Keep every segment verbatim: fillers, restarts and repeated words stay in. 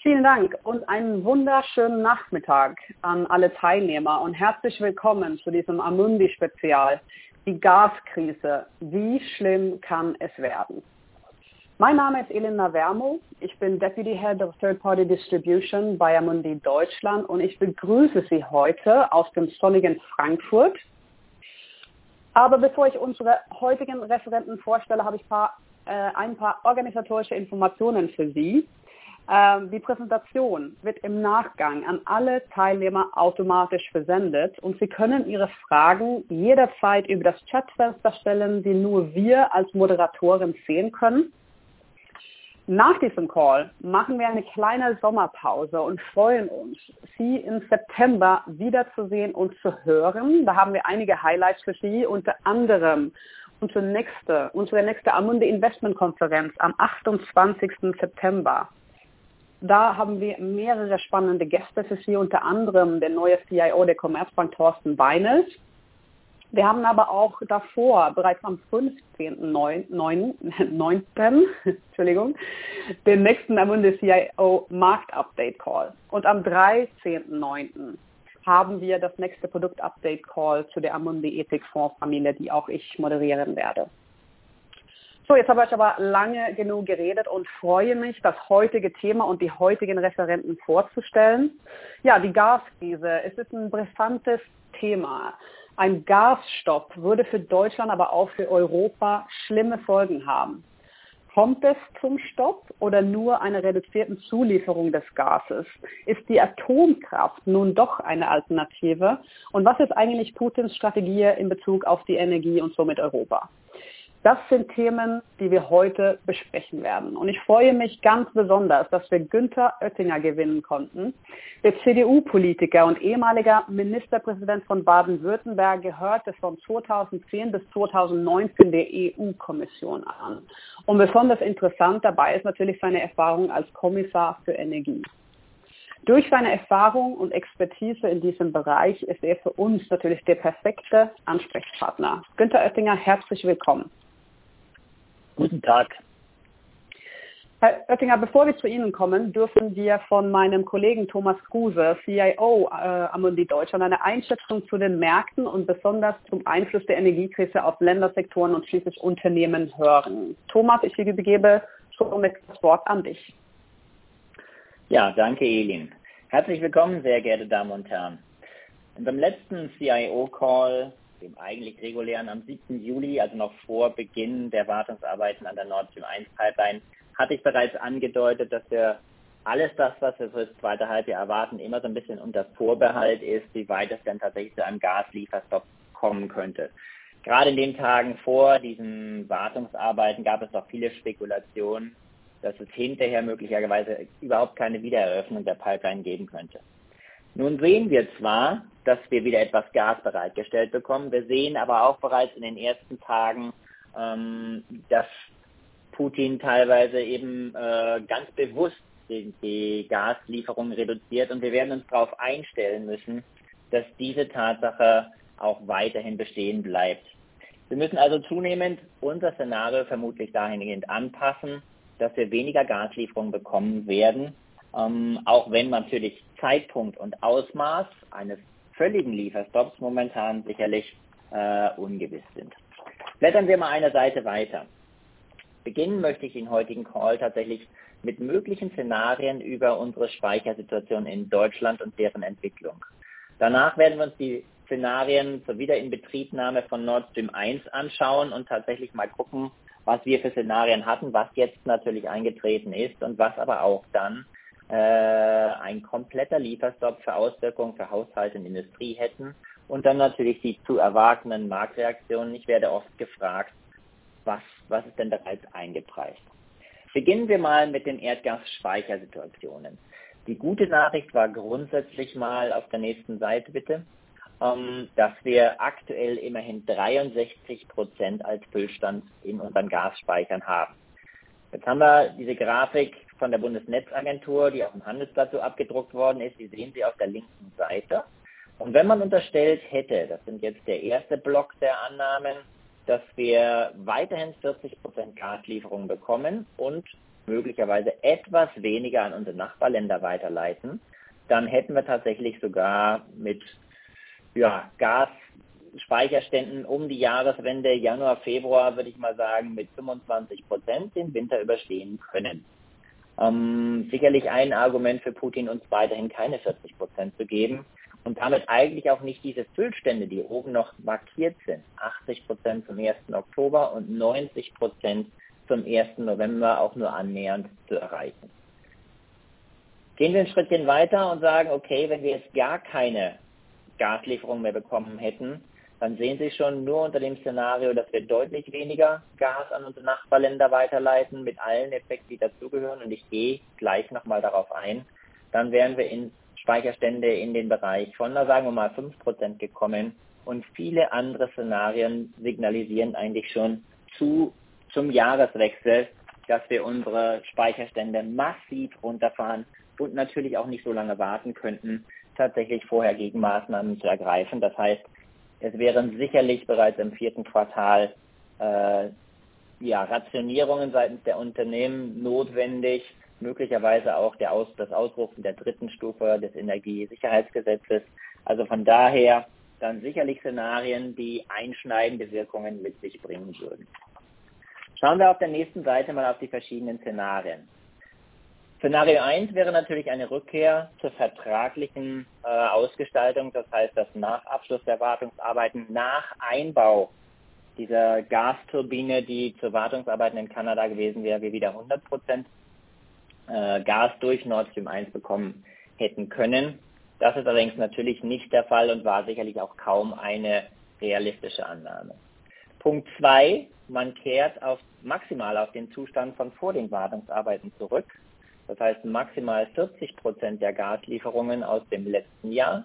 Vielen Dank und einen wunderschönen Nachmittag an alle Teilnehmer und herzlich willkommen zu diesem Amundi-Spezial, die Gaskrise. Wie schlimm kann es werden? Mein Name ist Elena Vermo, ich bin Deputy Head of Third Party Distribution bei Amundi Deutschland und ich begrüße Sie heute aus dem sonnigen Frankfurt. Aber bevor ich unsere heutigen Referenten vorstelle, habe ich ein paar, äh, ein paar organisatorische Informationen für Sie. Die Präsentation wird im Nachgang an alle Teilnehmer automatisch versendet und Sie können Ihre Fragen jederzeit über das Chatfenster stellen, die nur wir als Moderatoren sehen können. Nach diesem Call machen wir eine kleine Sommerpause und freuen uns, Sie im September wiederzusehen und zu hören. Da haben wir einige Highlights für Sie, unter anderem unsere nächste, unsere nächste Amundi Investment Konferenz am achtundzwanzigsten September. Da haben wir mehrere spannende Gäste für Sie, unter anderem der neue C I O der Commerzbank, Thorsten Beinelt. Wir haben aber auch davor, bereits am fünfzehnten neunten Entschuldigung, den nächsten Amundi C I O Markt-Update Call. Und am dreizehnten neunten haben wir das nächste Produkt-Update Call zu der Amundi Ethik-Fonds-Familie, die auch ich moderieren werde. So, jetzt habe ich aber lange genug geredet und freue mich, das heutige Thema und die heutigen Referenten vorzustellen. Ja, die Gaskrise. Es ist ein brisantes Thema. Ein Gasstopp würde für Deutschland, aber auch für Europa schlimme Folgen haben. Kommt es zum Stopp oder nur einer reduzierten Zulieferung des Gases? Ist die Atomkraft nun doch eine Alternative? Und was ist eigentlich Putins Strategie in Bezug auf die Energie und somit Europa? Das sind Themen, die wir heute besprechen werden. Und ich freue mich ganz besonders, dass wir Günther Oettinger gewinnen konnten. Der C D U-Politiker und ehemaliger Ministerpräsident von Baden-Württemberg gehörte von zweitausendzehn bis zweitausendneunzehn der E U-Kommission an. Und besonders interessant dabei ist natürlich seine Erfahrung als Kommissar für Energie. Durch seine Erfahrung und Expertise in diesem Bereich ist er für uns natürlich der perfekte Ansprechpartner. Günther Oettinger, herzlich willkommen. Guten Tag. Herr Oettinger, bevor wir zu Ihnen kommen, dürfen wir von meinem Kollegen Thomas Kruse, C I O äh, Amundi Deutschland, eine Einschätzung zu den Märkten und besonders zum Einfluss der Energiekrise auf Ländersektoren und schließlich Unternehmen hören. Thomas, ich übergebe somit das Wort an dich. Ja, danke Elin. Herzlich willkommen, sehr geehrte Damen und Herren. In unserem letzten C I O-Call, dem eigentlich regulären am siebten Juli, also noch vor Beginn der Wartungsarbeiten an der Nord Stream eins Pipeline, hatte ich bereits angedeutet, dass wir alles das, was wir für das zweite Halbjahr erwarten, immer so ein bisschen unter Vorbehalt ist, wie weit es denn tatsächlich zu einem Gaslieferstopp kommen könnte. Gerade in den Tagen vor diesen Wartungsarbeiten gab es noch viele Spekulationen, dass es hinterher möglicherweise überhaupt keine Wiedereröffnung der Pipeline geben könnte. Nun sehen wir zwar, dass wir wieder etwas Gas bereitgestellt bekommen, wir sehen aber auch bereits in den ersten Tagen, ähm, dass Putin teilweise eben äh, ganz bewusst die, die Gaslieferungen reduziert und wir werden uns darauf einstellen müssen, dass diese Tatsache auch weiterhin bestehen bleibt. Wir müssen also zunehmend unser Szenario vermutlich dahingehend anpassen, dass wir weniger Gaslieferungen bekommen werden, ähm, auch wenn natürlich Zeitpunkt und Ausmaß eines völligen Lieferstopps momentan sicherlich äh, ungewiss sind. Blättern wir mal eine Seite weiter. Beginnen möchte ich den heutigen Call tatsächlich mit möglichen Szenarien über unsere Speichersituation in Deutschland und deren Entwicklung. Danach werden wir uns die Szenarien zur Wiederinbetriebnahme von Nord Stream eins anschauen und tatsächlich mal gucken, was wir für Szenarien hatten, was jetzt natürlich eingetreten ist und was aber auch dann äh, ein kompletter Lieferstopp für Auswirkungen für Haushalte und Industrie hätten und dann natürlich die zu erwartenden Marktreaktionen. Ich werde oft gefragt, was, was ist denn bereits eingepreist? Beginnen wir mal mit den Erdgasspeichersituationen. Die gute Nachricht war grundsätzlich mal auf der nächsten Seite bitte, ähm, dass wir aktuell immerhin dreiundsechzig Prozent als Füllstand in unseren Gasspeichern haben. Jetzt haben wir diese Grafik von der Bundesnetzagentur, die auf dem Handelsblatt so abgedruckt worden ist. Die sehen Sie auf der linken Seite. Und wenn man unterstellt hätte, das sind jetzt der erste Block der Annahmen, dass wir weiterhin vierzig Prozent Gaslieferungen bekommen und möglicherweise etwas weniger an unsere Nachbarländer weiterleiten, dann hätten wir tatsächlich sogar mit ja, Gasspeicherständen um die Jahreswende, Januar, Februar, würde ich mal sagen, mit fünfundzwanzig Prozent den Winter überstehen können. Ähm, sicherlich ein Argument für Putin, uns weiterhin keine vierzig Prozent zu geben und damit eigentlich auch nicht diese Füllstände, die oben noch markiert sind, achtzig Prozent zum ersten Oktober und neunzig Prozent zum ersten November auch nur annähernd zu erreichen. Gehen wir ein Schrittchen weiter und sagen, okay, wenn wir jetzt gar keine Gaslieferung mehr bekommen hätten, dann sehen Sie schon nur unter dem Szenario, dass wir deutlich weniger Gas an unsere Nachbarländer weiterleiten, mit allen Effekten, die dazugehören, und ich gehe gleich nochmal darauf ein, dann wären wir in Speicherstände in den Bereich von, na, sagen wir mal, fünf Prozent gekommen, und viele andere Szenarien signalisieren eigentlich schon zu, zum Jahreswechsel, dass wir unsere Speicherstände massiv runterfahren und natürlich auch nicht so lange warten könnten, tatsächlich vorher Gegenmaßnahmen zu ergreifen. Das heißt, es wären sicherlich bereits im vierten Quartal äh, ja, Rationierungen seitens der Unternehmen notwendig, möglicherweise auch der Aus, das Ausrufen der dritten Stufe des Energiesicherheitsgesetzes. Also von daher dann sicherlich Szenarien, die einschneidende Wirkungen mit sich bringen würden. Schauen wir auf der nächsten Seite mal auf die verschiedenen Szenarien. Szenario eins wäre natürlich eine Rückkehr zur vertraglichen äh, Ausgestaltung, das heißt, dass nach Abschluss der Wartungsarbeiten, nach Einbau dieser Gasturbine, die zur Wartungsarbeiten in Kanada gewesen wäre, wir wieder hundert Prozent äh, Gas durch Nord Stream eins bekommen hätten können. Das ist allerdings natürlich nicht der Fall und war sicherlich auch kaum eine realistische Annahme. Punkt zwei, man kehrt auf, maximal auf den Zustand von vor den Wartungsarbeiten zurück. Das heißt maximal vierzig Prozent der Gaslieferungen aus dem letzten Jahr.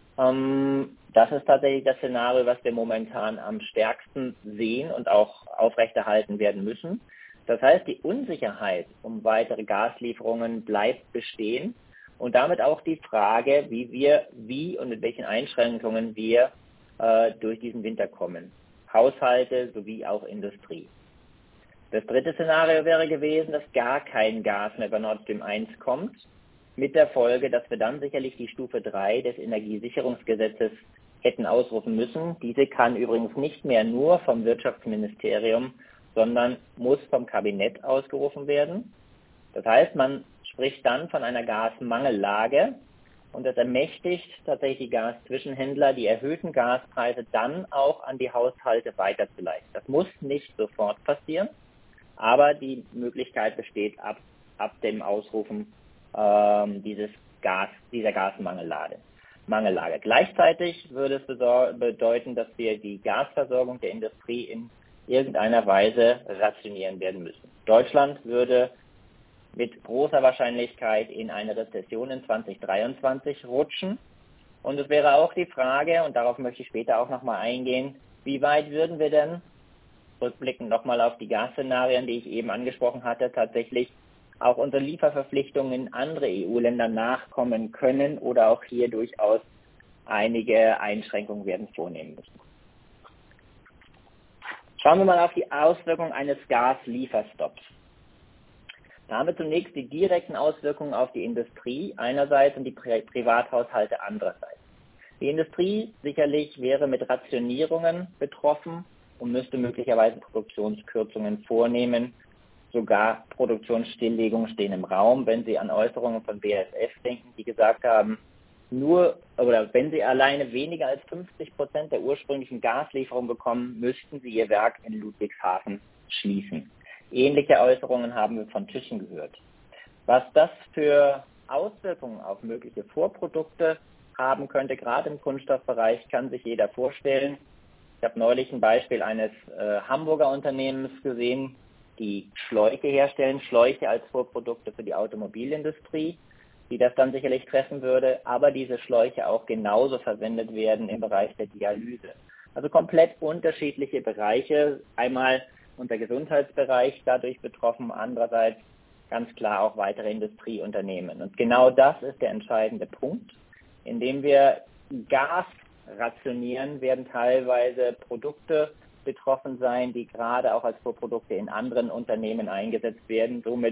Das ist tatsächlich das Szenario, was wir momentan am stärksten sehen und auch aufrechterhalten werden müssen. Das heißt, die Unsicherheit um weitere Gaslieferungen bleibt bestehen und damit auch die Frage, wie wir, wie und mit welchen Einschränkungen wir äh, durch diesen Winter kommen. Haushalte sowie auch Industrie. Das dritte Szenario wäre gewesen, dass gar kein Gas mehr bei Nord Stream eins kommt, mit der Folge, dass wir dann sicherlich die Stufe drei des Energiesicherungsgesetzes hätten ausrufen müssen. Diese kann übrigens nicht mehr nur vom Wirtschaftsministerium, sondern muss vom Kabinett ausgerufen werden. Das heißt, man spricht dann von einer Gasmangellage und das ermächtigt tatsächlich die Gaszwischenhändler, die erhöhten Gaspreise dann auch an die Haushalte weiterzuleiten. Das muss nicht sofort passieren. Aber die Möglichkeit besteht ab, ab dem Ausrufen ähm, dieses Gas, dieser Gasmangellage. Mangellage. Gleichzeitig würde es bedeuten, dass wir die Gasversorgung der Industrie in irgendeiner Weise rationieren werden müssen. Deutschland würde mit großer Wahrscheinlichkeit in eine Rezession in zwanzig dreiundzwanzig rutschen. Und es wäre auch die Frage, und darauf möchte ich später auch nochmal eingehen, wie weit würden wir denn rückblickend nochmal auf die Gasszenarien, die ich eben angesprochen hatte, tatsächlich auch unsere Lieferverpflichtungen in andere E U-Länder nachkommen können oder auch hier durchaus einige Einschränkungen werden vornehmen müssen. Schauen wir mal auf die Auswirkungen eines Gaslieferstopps. Da haben wir zunächst die direkten Auswirkungen auf die Industrie einerseits und die Pri- Privathaushalte andererseits. Die Industrie sicherlich wäre mit Rationierungen betroffen und müsste möglicherweise Produktionskürzungen vornehmen. Sogar Produktionsstilllegungen stehen im Raum, wenn Sie an Äußerungen von B A S F denken, die gesagt haben, nur oder wenn Sie alleine weniger als fünfzig Prozent der ursprünglichen Gaslieferung bekommen, müssten Sie Ihr Werk in Ludwigshafen schließen. Ähnliche Äußerungen haben wir von Thyssen gehört. Was das für Auswirkungen auf mögliche Vorprodukte haben könnte, gerade im Kunststoffbereich, kann sich jeder vorstellen. Ich habe neulich ein Beispiel eines äh, Hamburger Unternehmens gesehen, die Schläuche herstellen, Schläuche als Vorprodukte für die Automobilindustrie, die das dann sicherlich treffen würde, aber diese Schläuche auch genauso verwendet werden im Bereich der Dialyse. Also komplett unterschiedliche Bereiche, einmal unser Gesundheitsbereich dadurch betroffen, andererseits ganz klar auch weitere Industrieunternehmen. Und genau das ist der entscheidende Punkt, indem wir Gas rationieren, werden teilweise Produkte betroffen sein, die gerade auch als Vorprodukte in anderen Unternehmen eingesetzt werden. Somit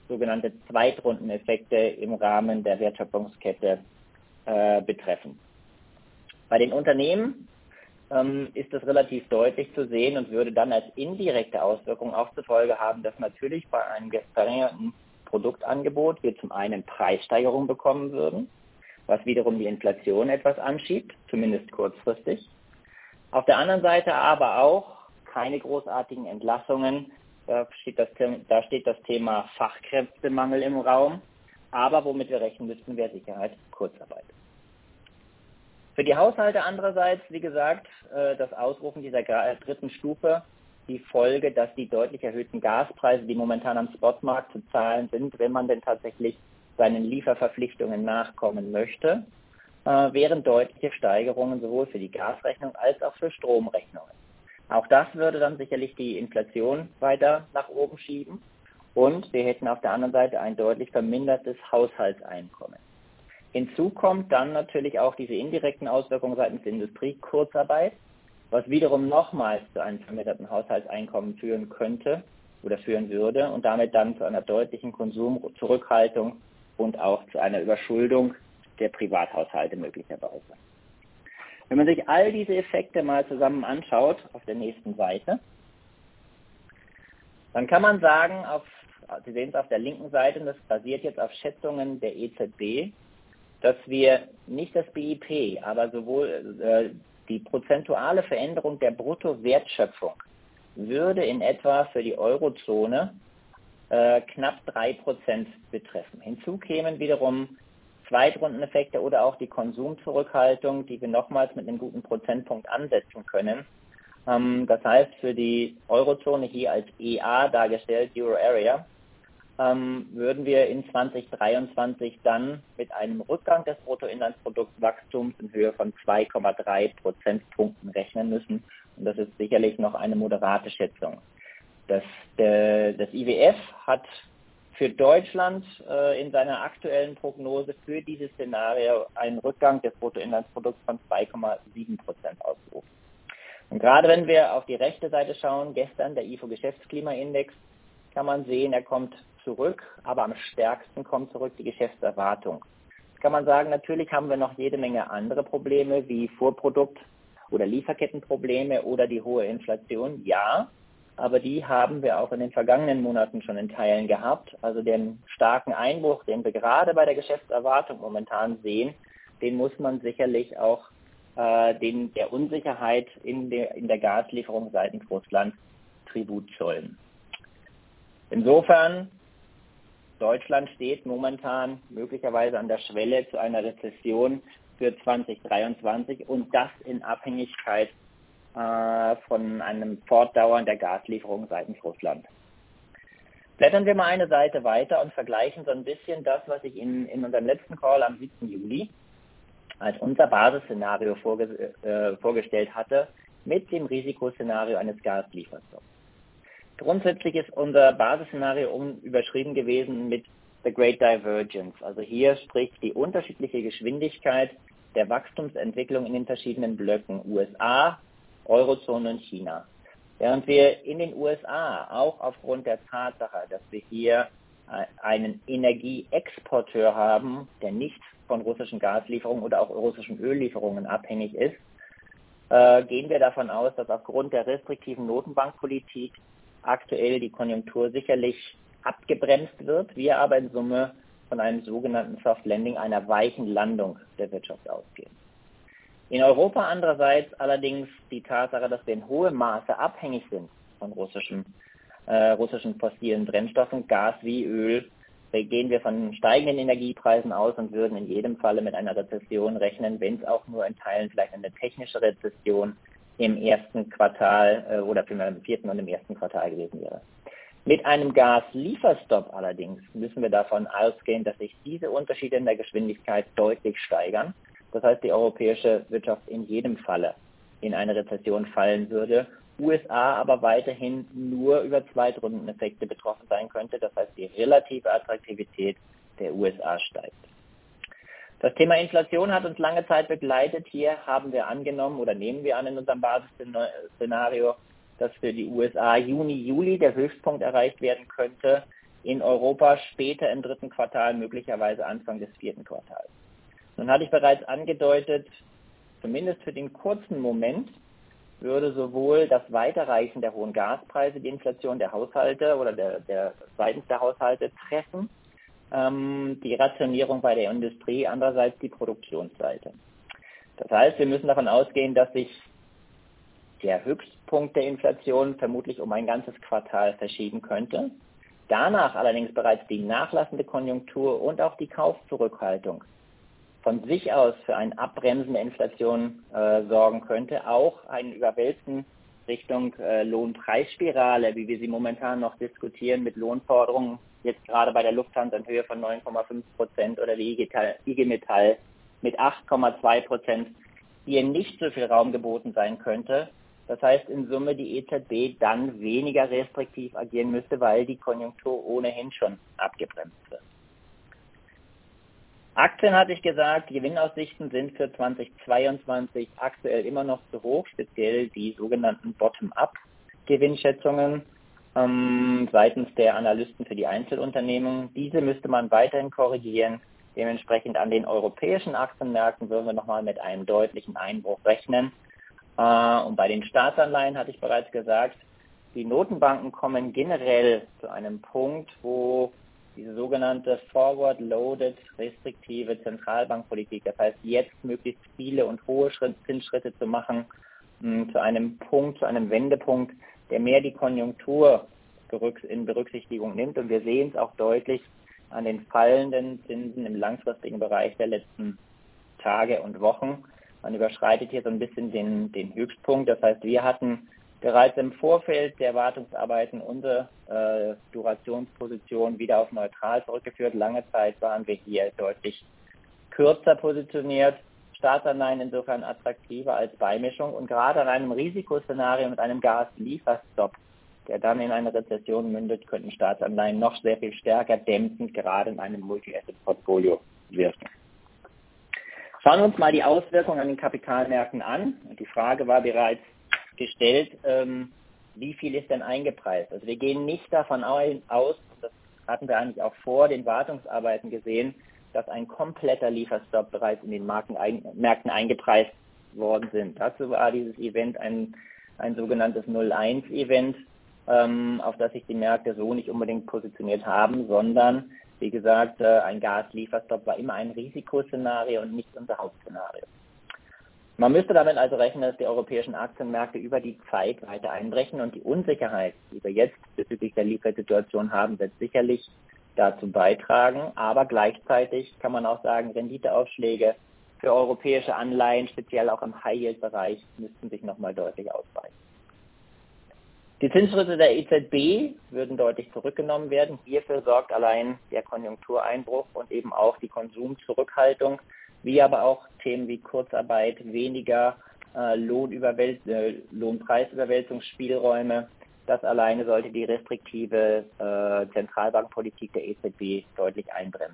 sogenannte Zweitrundeneffekte im Rahmen der Wertschöpfungskette äh, betreffen. Bei den Unternehmen ähm, ist das relativ deutlich zu sehen und würde dann als indirekte Auswirkung auch zur Folge haben, dass natürlich bei einem verringerten Produktangebot wir zum einen Preissteigerungen bekommen würden, was wiederum die Inflation etwas anschiebt, zumindest kurzfristig. Auf der anderen Seite aber auch keine großartigen Entlassungen. Da steht das, da steht das Thema Fachkräftemangel im Raum, aber womit wir rechnen müssten, wäre Sicherheit Kurzarbeit. Für die Haushalte andererseits, wie gesagt, das Ausrufen dieser dritten Stufe, die Folge, dass die deutlich erhöhten Gaspreise, die momentan am Spotmarkt zu zahlen sind, wenn man denn tatsächlich seinen Lieferverpflichtungen nachkommen möchte, wären deutliche Steigerungen sowohl für die Gasrechnung als auch für Stromrechnungen. Auch das würde dann sicherlich die Inflation weiter nach oben schieben und wir hätten auf der anderen Seite ein deutlich vermindertes Haushaltseinkommen. Hinzu kommt dann natürlich auch diese indirekten Auswirkungen seitens der Industrie, Kurzarbeit, was wiederum nochmals zu einem verminderten Haushaltseinkommen führen könnte oder führen würde und damit dann zu einer deutlichen Konsumzurückhaltung und auch zu einer Überschuldung der Privathaushalte möglicherweise. Wenn man sich all diese Effekte mal zusammen anschaut, auf der nächsten Seite, dann kann man sagen, auf, Sie sehen es auf der linken Seite, und das basiert jetzt auf Schätzungen der E Z B, dass wir nicht das B I P, aber sowohl äh, die prozentuale Veränderung der Bruttowertschöpfung würde in etwa für die Eurozone äh, knapp drei Prozent betreffen. Hinzu kämen wiederum Zweitrundeneffekte oder auch die Konsumzurückhaltung, die wir nochmals mit einem guten Prozentpunkt ansetzen können. Ähm, das heißt, für die Eurozone hier als E A dargestellt, Euro Area, ähm, würden wir in zwanzig dreiundzwanzig dann mit einem Rückgang des Bruttoinlandsproduktswachstums in Höhe von zwei Komma drei Prozentpunkten rechnen müssen. Und das ist sicherlich noch eine moderate Schätzung. Das, äh, das I W F hat für Deutschland äh, in seiner aktuellen Prognose für dieses Szenario einen Rückgang des Bruttoinlandsprodukts von zwei Komma sieben Prozent ausgerufen. Und gerade wenn wir auf die rechte Seite schauen, gestern der I F O-Geschäftsklimaindex, kann man sehen, er kommt zurück, aber am stärksten kommt zurück die Geschäftserwartung. Jetzt kann man sagen, natürlich haben wir noch jede Menge andere Probleme wie Vorprodukt- oder Lieferkettenprobleme oder die hohe Inflation. Ja, aber die haben wir auch in den vergangenen Monaten schon in Teilen gehabt. Also den starken Einbruch, den wir gerade bei der Geschäftserwartung momentan sehen, den muss man sicherlich auch äh, den, der Unsicherheit in der, in der Gaslieferung seitens Russland Tribut zollen. Insofern, Deutschland steht momentan möglicherweise an der Schwelle zu einer Rezession für zwanzig dreiundzwanzig und das in Abhängigkeit äh, von einem Fortdauern der Gaslieferung seitens Russland. Blättern wir mal eine Seite weiter und vergleichen so ein bisschen das, was ich in, in unserem letzten Call am siebten Juli als unser Basisszenario vorge äh, vorgestellt hatte, mit dem Risikoszenario eines Gaslieferstopps. Grundsätzlich ist unser Basisszenario überschrieben gewesen mit The Great Divergence. Also hier spricht die unterschiedliche Geschwindigkeit der Wachstumsentwicklung in den verschiedenen Blöcken U S A, Eurozone und China. Während wir in den U S A auch aufgrund der Tatsache, dass wir hier einen Energieexporteur haben, der nicht von russischen Gaslieferungen oder auch russischen Öllieferungen abhängig ist, äh, gehen wir davon aus, dass aufgrund der restriktiven Notenbankpolitik aktuell die Konjunktur sicherlich abgebremst wird, wir aber in Summe von einem sogenannten Soft Landing, einer weichen Landung der Wirtschaft ausgehen. In Europa andererseits allerdings die Tatsache, dass wir in hohem Maße abhängig sind von russischen, äh, russischen fossilen Brennstoffen, Gas wie Öl, gehen wir von steigenden Energiepreisen aus und würden in jedem Falle mit einer Rezession rechnen, wenn es auch nur in Teilen vielleicht eine technische Rezession im ersten Quartal äh, oder vielmehr im vierten und im ersten Quartal gewesen wäre. Mit einem Gaslieferstopp allerdings müssen wir davon ausgehen, dass sich diese Unterschiede in der Geschwindigkeit deutlich steigern. Das heißt, die europäische Wirtschaft in jedem Falle in eine Rezession fallen würde, U S A aber weiterhin nur über Zweitrundeneffekte betroffen sein könnte. Das heißt, die relative Attraktivität der U S A steigt. Das Thema Inflation hat uns lange Zeit begleitet. Hier haben wir angenommen oder nehmen wir an in unserem Basisszenario, dass für die U S A Juni, Juli der Höchstpunkt erreicht werden könnte. in Europa später im dritten Quartal, möglicherweise Anfang des vierten Quartals. Nun hatte ich bereits angedeutet, zumindest für den kurzen Moment würde sowohl das Weiterreichen der hohen Gaspreise die Inflation der Haushalte oder der, der seitens der Haushalte treffen, ähm, die Rationierung bei der Industrie, andererseits die Produktionsseite. Das heißt, wir müssen davon ausgehen, dass sich der Höchstpunkt der Inflation vermutlich um ein ganzes Quartal verschieben könnte. Danach allerdings bereits die nachlassende Konjunktur und auch die Kaufzurückhaltung von sich aus für ein Abbremsen der Inflation äh, sorgen könnte, auch ein Überwälzen Richtung äh, Lohnpreisspirale, wie wir sie momentan noch diskutieren, mit Lohnforderungen jetzt gerade bei der Lufthansa in Höhe von neun Komma fünf Prozent oder die I G Metall mit acht Komma zwei Prozent, hier nicht so viel Raum geboten sein könnte. Das heißt in Summe die E Z B dann weniger restriktiv agieren müsste, weil die Konjunktur ohnehin schon abgebremst wird. Aktien, hatte ich gesagt, die Gewinnaussichten sind für zweitausendzweiundzwanzig aktuell immer noch zu hoch, speziell die sogenannten Bottom-up-Gewinnschätzungen ähm, seitens der Analysten für die Einzelunternehmen. Diese müsste man weiterhin korrigieren. Dementsprechend an den europäischen Aktienmärkten würden wir nochmal mit einem deutlichen Einbruch rechnen. Äh, und bei den Staatsanleihen hatte ich bereits gesagt, die Notenbanken kommen generell zu einem Punkt, wo diese sogenannte forward-loaded restriktive Zentralbankpolitik, das heißt jetzt möglichst viele und hohe Zinsschritte zu machen, mh, zu einem Punkt, zu einem Wendepunkt, der mehr die Konjunktur in Berücksichtigung nimmt. Und wir sehen es auch deutlich an den fallenden Zinsen im langfristigen Bereich der letzten Tage und Wochen. Man überschreitet hier so ein bisschen den, den Höchstpunkt. Das heißt, wir hatten bereits im Vorfeld der Erwartungsarbeiten unsere äh, Durationsposition wieder auf neutral zurückgeführt. Lange Zeit waren wir hier deutlich kürzer positioniert. Staatsanleihen insofern attraktiver als Beimischung. Und gerade an einem Risikoszenario mit einem Gaslieferstopp, der dann in eine Rezession mündet, könnten Staatsanleihen noch sehr viel stärker dämpfend gerade in einem Multi-Asset-Portfolio wirken. Schauen wir uns mal die Auswirkungen an den Kapitalmärkten an. Und die Frage war bereits gestellt, ähm, wie viel ist denn eingepreist? Also wir gehen nicht davon aus, das hatten wir eigentlich auch vor den Wartungsarbeiten gesehen, dass ein kompletter Lieferstopp bereits in den Marken ein, Märkten eingepreist worden sind. Dazu war dieses Event ein, ein sogenanntes null eins Event, ähm, auf das sich die Märkte so nicht unbedingt positioniert haben, sondern, wie gesagt, äh, ein Gaslieferstopp war immer ein Risikoszenario und nicht unser Hauptszenario. Man müsste damit also rechnen, dass die europäischen Aktienmärkte über die Zeit weiter einbrechen und die Unsicherheit, die wir jetzt bezüglich der Liefersituation haben, wird sicherlich dazu beitragen. Aber gleichzeitig kann man auch sagen, Renditeaufschläge für europäische Anleihen, speziell auch im High-Yield-Bereich, müssten sich nochmal deutlich ausweiten. Die Zinsschritte der E Z B würden deutlich zurückgenommen werden. Hierfür sorgt allein der Konjunktureinbruch und eben auch die Konsumzurückhaltung, wie aber auch Themen wie Kurzarbeit, weniger äh, Lohnüberwält- äh, Lohnpreisüberwälzungsspielräume. Das alleine sollte die restriktive äh, Zentralbankpolitik der E Z B deutlich einbremsen.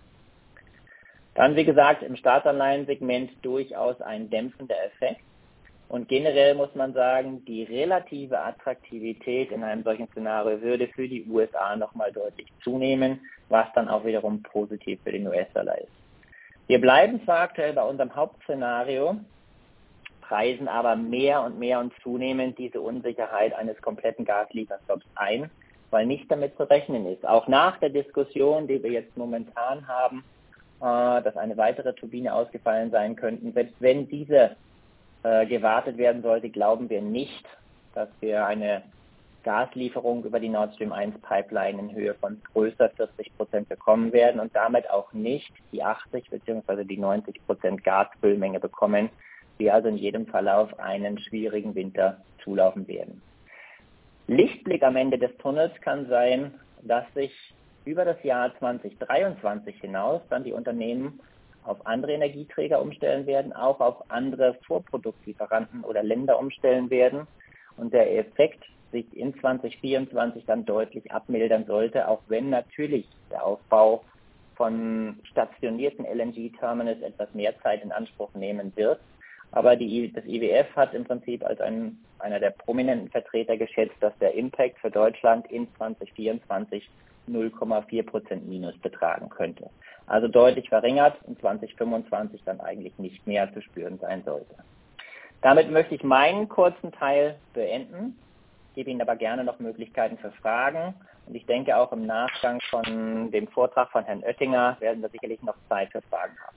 Dann, wie gesagt, im Staatsanleihensegment durchaus ein dämpfender Effekt. Und generell muss man sagen, die relative Attraktivität in einem solchen Szenario würde für die U S A nochmal deutlich zunehmen, was dann auch wiederum positiv für den U S-Dollar ist. Wir bleiben zwar aktuell bei unserem Hauptszenario, preisen aber mehr und mehr und zunehmend diese Unsicherheit eines kompletten Gaslieferstopps ein, weil nicht damit zu rechnen ist. Auch nach der Diskussion, die wir jetzt momentan haben, äh, dass eine weitere Turbine ausgefallen sein könnte, selbst wenn diese äh, gewartet werden sollte, glauben wir nicht, dass wir eine Gaslieferung über die Nord Stream eins Pipeline in Höhe von größer vierzig Prozent bekommen werden und damit auch nicht die achtzig bzw. die neunzig Prozent Gasfüllmenge bekommen, die also in jedem Fall auf einen schwierigen Winter zulaufen werden. Lichtblick am Ende des Tunnels kann sein, dass sich über das Jahr zweitausenddreiundzwanzig hinaus dann die Unternehmen auf andere Energieträger umstellen werden, auch auf andere Vorproduktlieferanten oder Länder umstellen werden und der Effekt sich in zweitausendvierundzwanzig dann deutlich abmildern sollte, auch wenn natürlich der Aufbau von stationierten L N G-Terminals etwas mehr Zeit in Anspruch nehmen wird. Aber die, das I W F hat im Prinzip als ein, einer der prominenten Vertreter geschätzt, dass der Impact für Deutschland in zweitausendvierundzwanzig null Komma vier Prozent Minus betragen könnte. Also deutlich verringert und zwanzig fünfundzwanzig dann eigentlich nicht mehr zu spüren sein sollte. Damit möchte ich meinen kurzen Teil beenden, gebe Ihnen aber gerne noch Möglichkeiten für Fragen. Und ich denke, auch im Nachgang von dem Vortrag von Herrn Oettinger werden wir sicherlich noch Zeit für Fragen haben.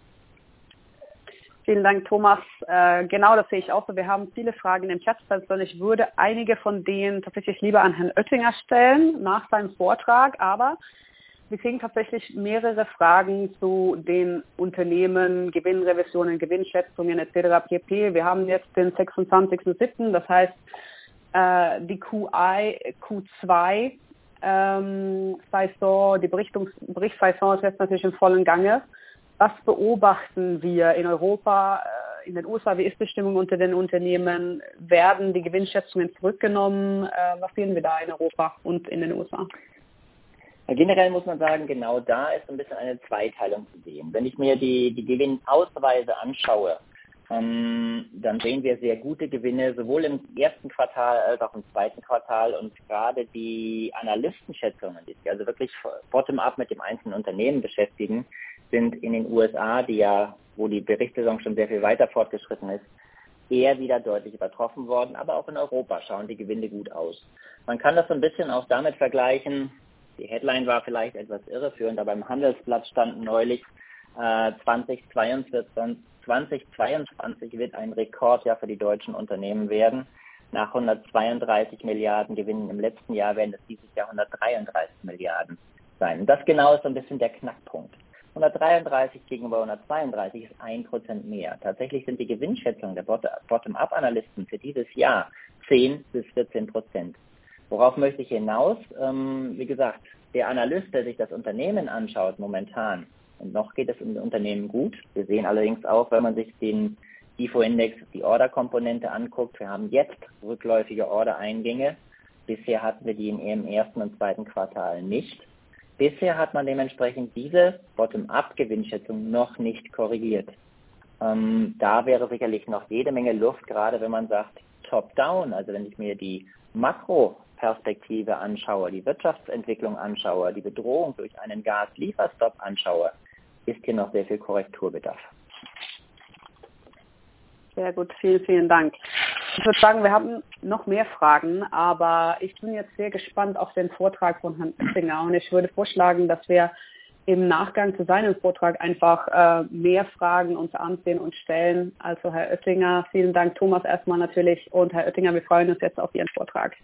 Vielen Dank, Thomas. Äh, genau, das sehe ich auch so. Wir haben viele Fragen im Chat, sondern ich würde einige von denen tatsächlich lieber an Herrn Oettinger stellen nach seinem Vortrag. Aber wir kriegen tatsächlich mehrere Fragen zu den Unternehmen, Gewinnrevisionen, Gewinnschätzungen et cetera pp. Wir haben jetzt den sechsundzwanzigsten siebten Das heißt, äh, die Q zwei ähm, Saison, die Berichtungs Berichtssaison ist jetzt natürlich im vollen Gange. Was beobachten wir in Europa, in den U S A? Wie ist die Stimmung unter den Unternehmen? Werden die Gewinnschätzungen zurückgenommen? Was sehen wir da in Europa und in den U S A? Ja, generell muss man sagen, genau da ist ein bisschen eine Zweiteilung zu sehen. Wenn ich mir die, die Gewinnausweise anschaue, ähm, dann sehen wir sehr gute Gewinne, sowohl im ersten Quartal als auch im zweiten Quartal. Und gerade die Analystenschätzungen, die sich also wirklich bottom-up mit dem einzelnen Unternehmen beschäftigen, sind in den U S A, die ja, wo die Berichtssaison schon sehr viel weiter fortgeschritten ist, eher wieder deutlich übertroffen worden. Aber auch in Europa schauen die Gewinne gut aus. Man kann das so ein bisschen auch damit vergleichen, die Headline war vielleicht etwas irreführend, aber im Handelsblatt stand neulich, äh, zweitausendzweiundzwanzig, zweitausendzweiundzwanzig wird ein Rekordjahr für die deutschen Unternehmen werden. Nach hundertzweiunddreißig Milliarden Gewinnen im letzten Jahr werden es dieses Jahr hundertdreiunddreißig Milliarden sein. Und das genau ist so ein bisschen der Knackpunkt. hundertdreiunddreißig gegenüber hundertzweiunddreißig ist ein Prozent mehr. Tatsächlich sind die Gewinnschätzungen der Bottom-up-Analysten für dieses Jahr zehn bis vierzehn Prozent. Worauf möchte ich hinaus? Ähm, wie gesagt, der Analyst, der sich das Unternehmen anschaut momentan, und noch geht es im Unternehmen gut. Wir sehen allerdings auch, wenn man sich den I F O-Index, die Order-Komponente anguckt, wir haben jetzt rückläufige Order-Eingänge. Bisher hatten wir die im ersten und zweiten Quartal nicht. Bisher hat man dementsprechend diese Bottom-up-Gewinnschätzung noch nicht korrigiert. Ähm, da wäre sicherlich noch jede Menge Luft, gerade wenn man sagt Top-down, also wenn ich mir die Makroperspektive anschaue, die Wirtschaftsentwicklung anschaue, die Bedrohung durch einen Gaslieferstopp anschaue, ist hier noch sehr viel Korrekturbedarf. Sehr gut, vielen, vielen Dank. Ich würde sagen, wir haben noch mehr Fragen, aber ich bin jetzt sehr gespannt auf den Vortrag von Herrn Oettinger und ich würde vorschlagen, dass wir im Nachgang zu seinem Vortrag einfach äh, mehr Fragen uns ansehen und stellen. Also Herr Oettinger, vielen Dank, Thomas erstmal natürlich, und Herr Oettinger, wir freuen uns jetzt auf Ihren Vortrag.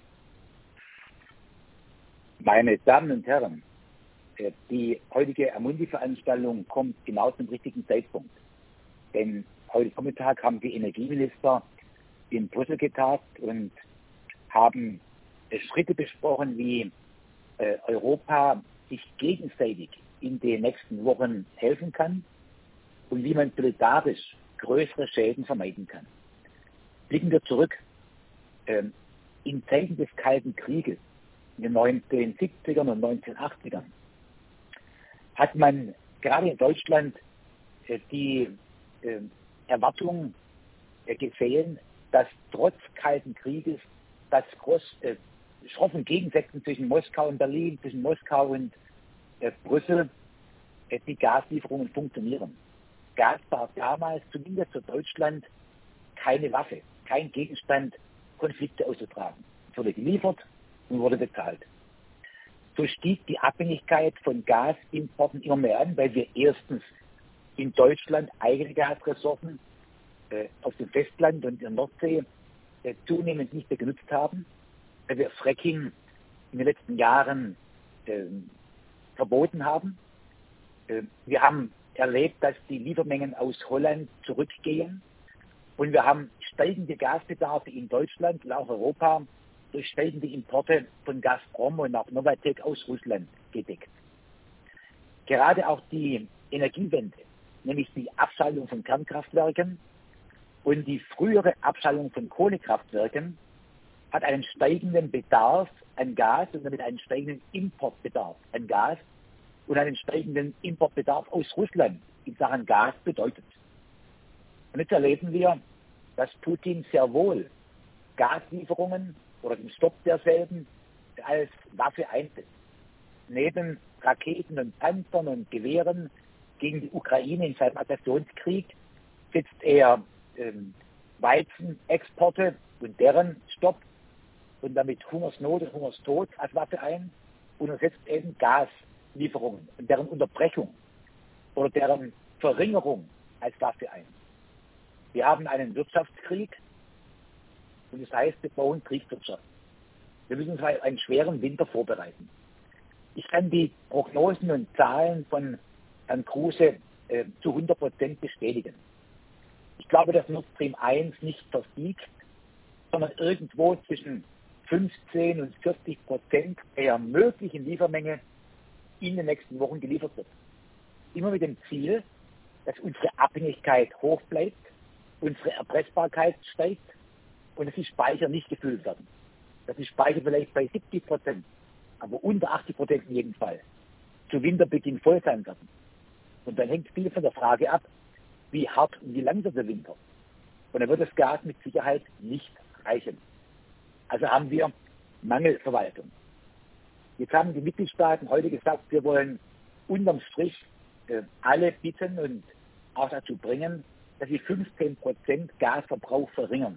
Meine Damen und Herren, die heutige Amundi-Veranstaltung kommt genau zum richtigen Zeitpunkt. Denn heute Vormittag haben die Energieminister in Brüssel getagt und haben Schritte besprochen, wie äh, Europa sich gegenseitig in den nächsten Wochen helfen kann und wie man solidarisch größere Schäden vermeiden kann. Blicken wir zurück. Ähm, in Zeiten des Kalten Krieges, in den neunzehnhundertsiebzigern und neunzehnhundertachtzigern, hat man gerade in Deutschland äh, die äh, Erwartung äh, gesehen, dass trotz Kalten Krieges das groß, äh, schroffen Gegensätzen zwischen Moskau und Berlin, zwischen Moskau und äh, Brüssel, äh, die Gaslieferungen funktionieren. Gas war damals, zumindest für Deutschland, keine Waffe, kein Gegenstand, Konflikte auszutragen. Es wurde geliefert und wurde bezahlt. So stieg die Abhängigkeit von Gasimporten immer mehr an, weil wir erstens in Deutschland eigene Gasressourcen äh, auf dem Festland und in der Nordsee äh, zunehmend nicht mehr genutzt haben, weil wir Fracking in den letzten Jahren äh, verboten haben. Äh, wir haben erlebt, dass die Liefermengen aus Holland zurückgehen und wir haben steigende Gasbedarfe in Deutschland und auch Europa durch steigende Importe von Gazprom und auch Novatek aus Russland gedeckt. Gerade auch die Energiewende, nämlich die Abschaltung von Kernkraftwerken und die frühere Abschaltung von Kohlekraftwerken, hat einen steigenden Bedarf an Gas und damit einen steigenden Importbedarf an Gas und einen steigenden Importbedarf aus Russland in Sachen Gas bedeutet. Und jetzt erleben wir, dass Putin sehr wohl Gaslieferungen oder den Stopp derselben als Waffe einsetzt. neben Raketen und Panzern und Gewehren gegen die Ukraine in seinem Aggressionskrieg setzt er ähm, Weizenexporte und deren Stopp und damit Hungersnot und Hungerstod als Waffe ein und er setzt eben Gaslieferungen und deren Unterbrechung oder deren Verringerung als Waffe ein. Wir haben einen Wirtschaftskrieg und das heißt, wir bauen Kriegswirtschaft. Wir müssen uns auf einen schweren Winter vorbereiten. Ich kann die Prognosen und Zahlen von Herrn Kruse äh, zu hundert Prozent bestätigen. Ich glaube, dass Nord Stream eins nicht versiegt, sondern irgendwo zwischen fünfzehn und vierzig Prozent der möglichen Liefermenge in den nächsten Wochen geliefert wird. Immer mit dem Ziel, dass unsere Abhängigkeit hoch bleibt, unsere Erpressbarkeit steigt und dass die Speicher nicht gefüllt werden. Dass die Speicher vielleicht bei siebzig Prozent, aber unter achtzig Prozent in jedem Fall, zu Winterbeginn voll sein werden. Und dann hängt viel von der Frage ab, wie hart und wie lang wird der Winter. Und dann wird das Gas mit Sicherheit nicht reichen. Also haben wir Mangelverwaltung. Jetzt haben die Mitgliedstaaten heute gesagt, wir wollen unterm Strich äh, alle bitten und auch dazu bringen, dass sie fünfzehn Prozent Gasverbrauch verringern.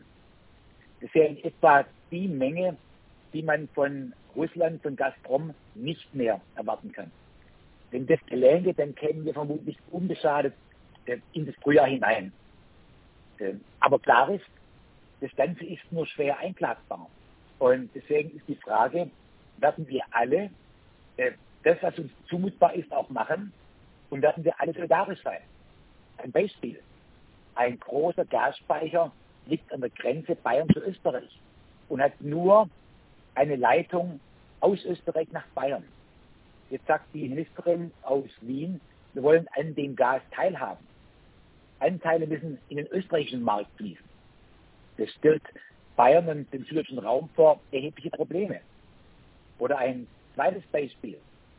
Das wäre in etwa die Menge, die man von Russland, von Gazprom nicht mehr erwarten kann. Wenn das gelänge, dann kämen wir vermutlich unbeschadet äh, in das Frühjahr hinein. Äh, aber klar ist, das Ganze ist nur schwer einklagbar. Und deswegen ist die Frage, werden wir alle äh, das, was uns zumutbar ist, auch machen und werden wir alle solidarisch sein. Ein Beispiel. Ein großer Gasspeicher liegt an der Grenze Bayern zu Österreich und hat nur eine Leitung aus Österreich nach Bayern. Jetzt sagt die Ministerin aus Wien, wir wollen an dem Gas teilhaben. Anteile müssen in den österreichischen Markt fließen. Das stellt Bayern und dem südlichen Raum vor erhebliche Probleme. Oder ein zweites Beispiel.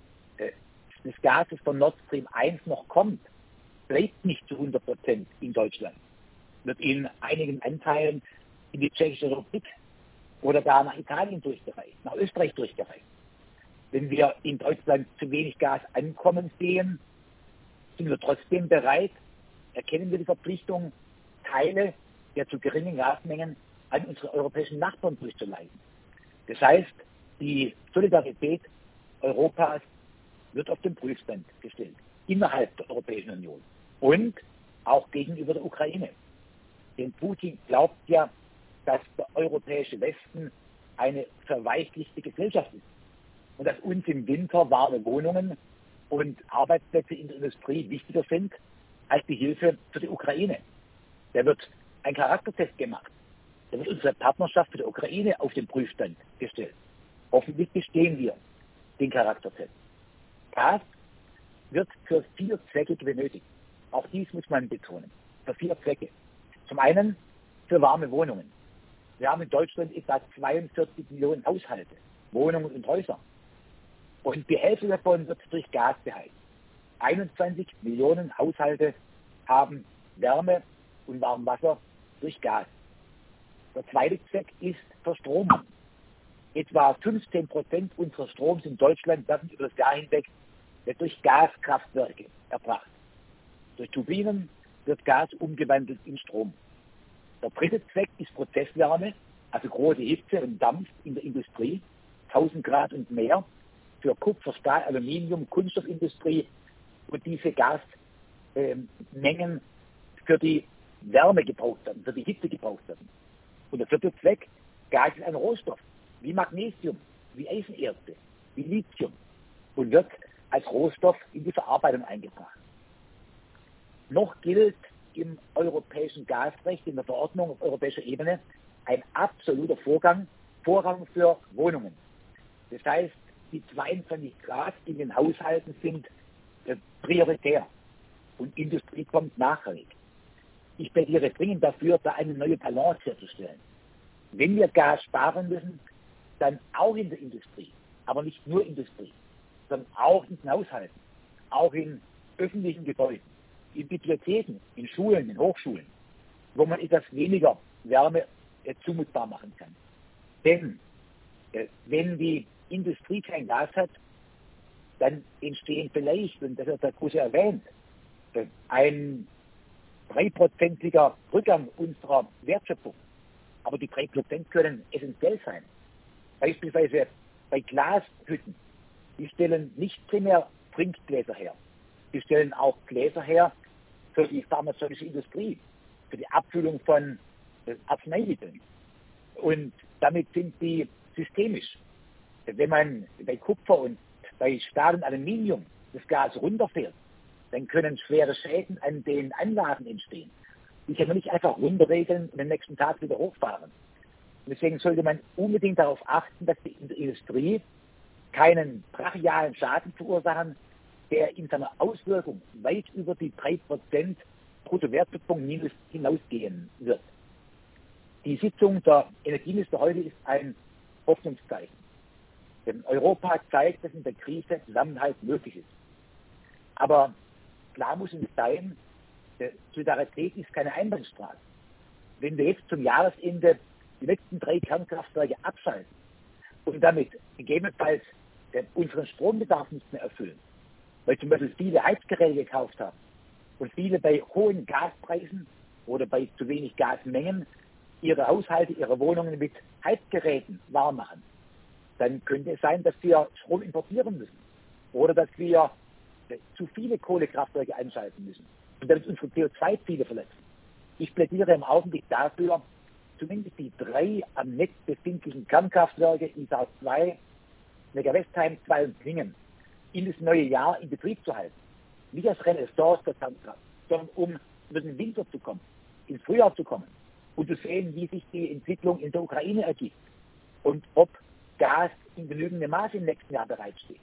Das Gas, das von Nord Stream eins noch kommt, bleibt nicht zu hundert Prozent in Deutschland. Wird in einigen Anteilen in die Tschechische Republik oder gar nach Italien durchgereicht, nach Österreich durchgereicht. Wenn wir in Deutschland zu wenig Gas ankommen sehen, sind wir trotzdem bereit, erkennen wir die Verpflichtung, Teile der zu geringen Gasmengen an unsere europäischen Nachbarn durchzuleiten. Das heißt, die Solidarität Europas wird auf den Prüfstand gestellt, innerhalb der Europäischen Union und auch gegenüber der Ukraine. Denn Putin glaubt ja, dass der europäische Westen eine verweichlichte Gesellschaft ist und dass uns im Winter warme Wohnungen und Arbeitsplätze in der Industrie wichtiger sind als die Hilfe für die Ukraine. Da wird ein Charaktertest gemacht. Da wird unsere Partnerschaft für die Ukraine auf den Prüfstand gestellt. Hoffentlich bestehen wir den Charaktertest. Gas wird für vier Zwecke benötigt. Auch dies muss man betonen. Für vier Zwecke. Zum einen für warme Wohnungen. Wir haben in Deutschland etwa zweiundvierzig Millionen Haushalte, Wohnungen und Häuser. Und die Hälfte davon wird durch Gas beheizt. einundzwanzig Millionen Haushalte haben Wärme und Warmwasser durch Gas. Der zweite Zweck ist Verstromung. Etwa fünfzehn Prozent unseres Stroms in Deutschland werden über das Jahr hinweg durch Gaskraftwerke erbracht. Durch Turbinen wird Gas umgewandelt in Strom. Der dritte Zweck ist Prozesswärme, also große Hitze und Dampf in der Industrie, tausend Grad und mehr, für Kupfer, Stahl, Aluminium, Kunststoffindustrie, wo diese Gasmengen äh, für die Wärme gebraucht werden, für die Hitze gebraucht werden. Und der vierte Zweck, Gas ist ein Rohstoff, wie Magnesium, wie Eisenerze, wie Lithium und wird als Rohstoff in die Verarbeitung eingebracht. Noch gilt im europäischen Gasrecht, in der Verordnung auf europäischer Ebene, ein absoluter Vorgang, Vorrang für Wohnungen. Das heißt, die zweiundzwanzig Grad in den Haushalten sind äh, prioritär und Industrie kommt nachrangig. Ich plädiere dringend dafür, da eine neue Balance herzustellen. Wenn wir Gas sparen müssen, dann auch in der Industrie, aber nicht nur Industrie, sondern auch in den Haushalten, auch in öffentlichen Gebäuden, in Bibliotheken, in Schulen, in Hochschulen, wo man etwas weniger Wärme äh, zumutbar machen kann. Denn äh, wenn die Industrie kein Gas hat, dann entstehen vielleicht, und das hat der Kruse erwähnt, ein dreiprozentiger Rückgang unserer Wertschöpfung. Aber die drei Prozent können essentiell sein. Beispielsweise bei Glashütten. Die stellen nicht primär Trinkgläser her. Die stellen auch Gläser her für die pharmazeutische Industrie, für die Abfüllung von Arzneimitteln. Und damit sind die systemisch. Wenn man bei Kupfer und bei Stahl und Aluminium das Gas runterfährt, dann können schwere Schäden an den Anlagen entstehen. Die kann man nicht einfach runterregeln und den nächsten Tag wieder hochfahren. Und deswegen sollte man unbedingt darauf achten, dass die Industrie keinen brachialen Schaden verursachen, der in seiner Auswirkung weit über die drei Prozent Bruttowertschöpfung minus hinausgehen wird. Die Sitzung der Energieminister heute ist ein Hoffnungszeichen. Denn Europa zeigt, dass in der Krise Zusammenhalt möglich ist. Aber klar muss uns sein, Solidarität ist keine Einbahnstraße. Wenn wir jetzt zum Jahresende die letzten drei Kernkraftwerke abschalten und damit gegebenenfalls unseren Strombedarf nicht mehr erfüllen, weil zum Beispiel viele Heizgeräte gekauft haben und viele bei hohen Gaspreisen oder bei zu wenig Gasmengen ihre Haushalte, ihre Wohnungen mit Heizgeräten warm machen, dann könnte es sein, dass wir Strom importieren müssen oder dass wir zu viele Kohlekraftwerke einschalten müssen und damit unsere C O zwei Ziele verletzen. Ich plädiere im Augenblick dafür, zumindest die drei am Netz befindlichen Kernkraftwerke I S A zwei, Neckar-Westheim zwei und Klingen in das neue Jahr in Betrieb zu halten. Nicht als Renaissance der Kernkraft, sondern um über den Winter zu kommen, ins Frühjahr zu kommen und zu sehen, wie sich die Entwicklung in der Ukraine ergibt und ob Gas in genügendem Maße im nächsten Jahr bereitsteht.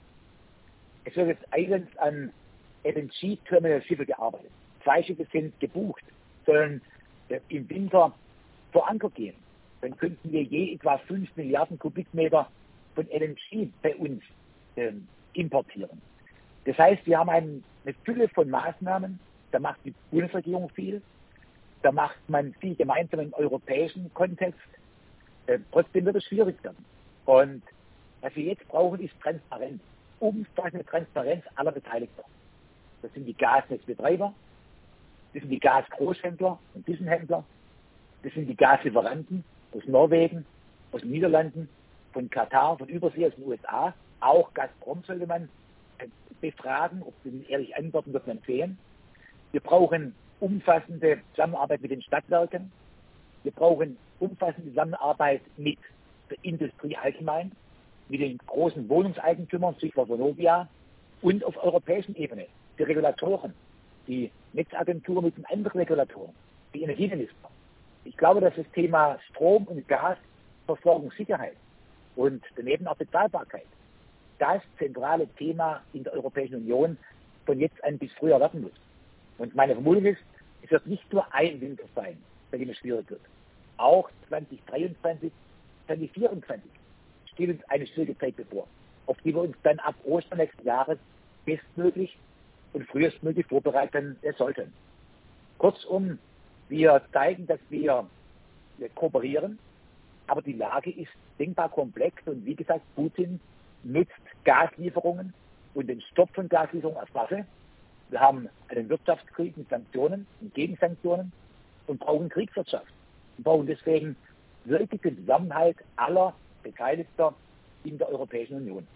Es wird jetzt eigens an L N G-Terminal-Schiffe gearbeitet. Zwei Schiffe sind gebucht, sollen im Winter vor Anker gehen. Dann könnten wir je etwa fünf Milliarden Kubikmeter von L N G bei uns ähm, importieren. Das heißt, wir haben eine Fülle von Maßnahmen, da macht die Bundesregierung viel, da macht man viel gemeinsam im europäischen Kontext. Äh, trotzdem wird es schwierig werden. Und was wir jetzt brauchen, ist Transparenz. Umfassende Transparenz aller Beteiligten. Das sind die Gasnetzbetreiber, das sind die Gasgroßhändler und Zwischenhändler, das sind die Gaslieferanten aus Norwegen, aus den Niederlanden, von Katar, von Übersee, aus den U S A. Auch Gazprom sollte man befragen, ob sie ehrlich antworten, wird man sehen. Wir brauchen umfassende Zusammenarbeit mit den Stadtwerken. Wir brauchen umfassende Zusammenarbeit mit der Industrie allgemein, mit den großen Wohnungseigentümern, Stichwort Vonovia, und auf europäischen Ebene, die Regulatoren, die Netzagentur mit den anderen Regulatoren, die Energieminister. Ich glaube, dass das Thema Strom- und Gasversorgungssicherheit und daneben auch Bezahlbarkeit das zentrale Thema in der Europäischen Union von jetzt an bis Frühjahr werden muss. Und meine Vermutung ist, es wird nicht nur ein Winter sein, bei dem es schwierig wird. Auch zwanzig dreiundzwanzig, zwanzig vierundzwanzig steht uns eine schwierige Zeit bevor, auf die wir uns dann ab Ostern nächsten Jahres bestmöglich und frühestmöglich vorbereiten sollten. Kurzum, wir zeigen, dass wir, wir kooperieren, aber die Lage ist denkbar komplex und wie gesagt, Putin nutzt Gaslieferungen und den Stopp von Gaslieferungen als Waffe. Wir haben einen Wirtschaftskrieg mit Sanktionen und Gegensanktionen und brauchen Kriegswirtschaft. Wir brauchen deswegen wirklich den Zusammenhalt aller Beteiligter in der Europäischen Union.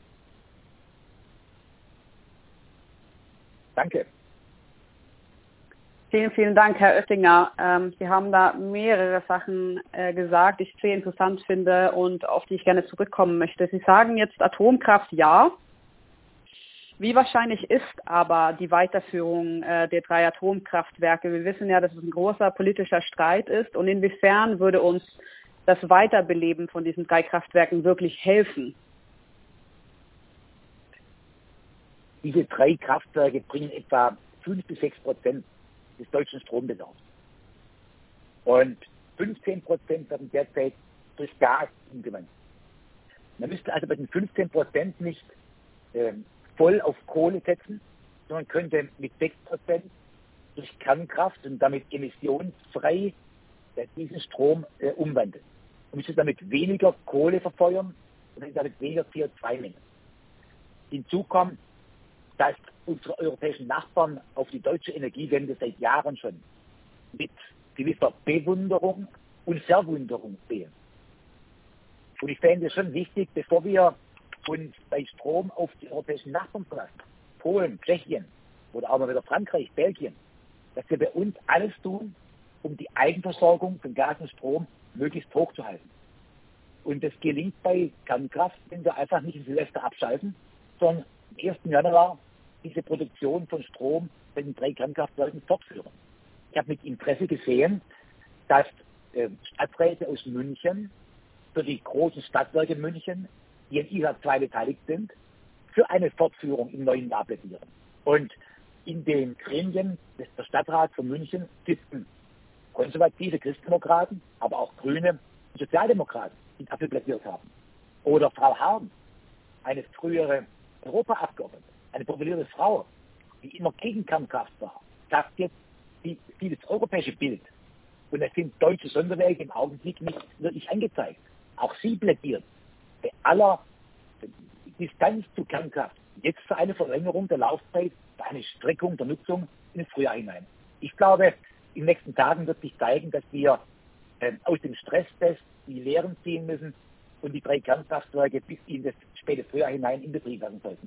Danke. Vielen, vielen Dank, Herr Oettinger. Ähm, Sie haben da mehrere Sachen äh, gesagt, die ich sehr interessant finde und auf die ich gerne zurückkommen möchte. Sie sagen jetzt Atomkraft ja. Wie wahrscheinlich ist aber die Weiterführung äh, der drei Atomkraftwerke? Wir wissen ja, dass es ein großer politischer Streit ist. Und inwiefern würde uns das Weiterbeleben von diesen drei Kraftwerken wirklich helfen? Diese drei Kraftwerke bringen etwa fünf bis sechs Prozent des deutschen Strombedarfs. Und fünfzehn Prozent werden derzeit durch Gas umgewandelt. Man müsste also bei den fünfzehn Prozent nicht äh, voll auf Kohle setzen, sondern könnte mit sechs Prozent durch Kernkraft und damit emissionsfrei äh, diesen Strom äh, umwandeln. Man müsste damit weniger Kohle verfeuern und damit weniger C O zwei Mengen. Hinzu kommt, dass unsere europäischen Nachbarn auf die deutsche Energiewende seit Jahren schon mit gewisser Bewunderung und Verwunderung sehen. Und ich fände es schon wichtig, bevor wir uns bei Strom auf die europäischen Nachbarn verlassen, Polen, Tschechien oder auch mal wieder Frankreich, Belgien, dass wir bei uns alles tun, um die Eigenversorgung von Gas und Strom möglichst hoch zu halten. Und das gelingt bei Kernkraft, wenn wir einfach nicht in Silvester abschalten, sondern am ersten Januar diese Produktion von Strom bei den drei Kernkraftwerken fortführen. Ich habe mit Interesse gesehen, dass äh, Stadträte aus München für die großen Stadtwerke München, die an I H A zwei beteiligt sind, für eine Fortführung im neuen Jahr plädieren. Und in den Gremien des der Stadtrats von München sitzen konservative Christdemokraten, aber auch Grüne und Sozialdemokraten, die dafür plädiert haben. Oder Frau Harm, eine frühere Europaabgeordnete, eine populäre Frau, die immer gegen Kernkraft war, sagt jetzt, die, die das europäische Bild. Und es sind deutsche Sonderwege im Augenblick nicht wirklich angezeigt. Auch sie plädiert bei aller Distanz zu Kernkraft jetzt für eine Verlängerung der Laufzeit, für eine Streckung der Nutzung in das Frühjahr hinein. Ich glaube, in den nächsten Tagen wird sich zeigen, dass wir äh, aus dem Stresstest die Lehren ziehen müssen und die drei Kernkraftwerke bis in das späte Frühjahr hinein in Betrieb werden sollten.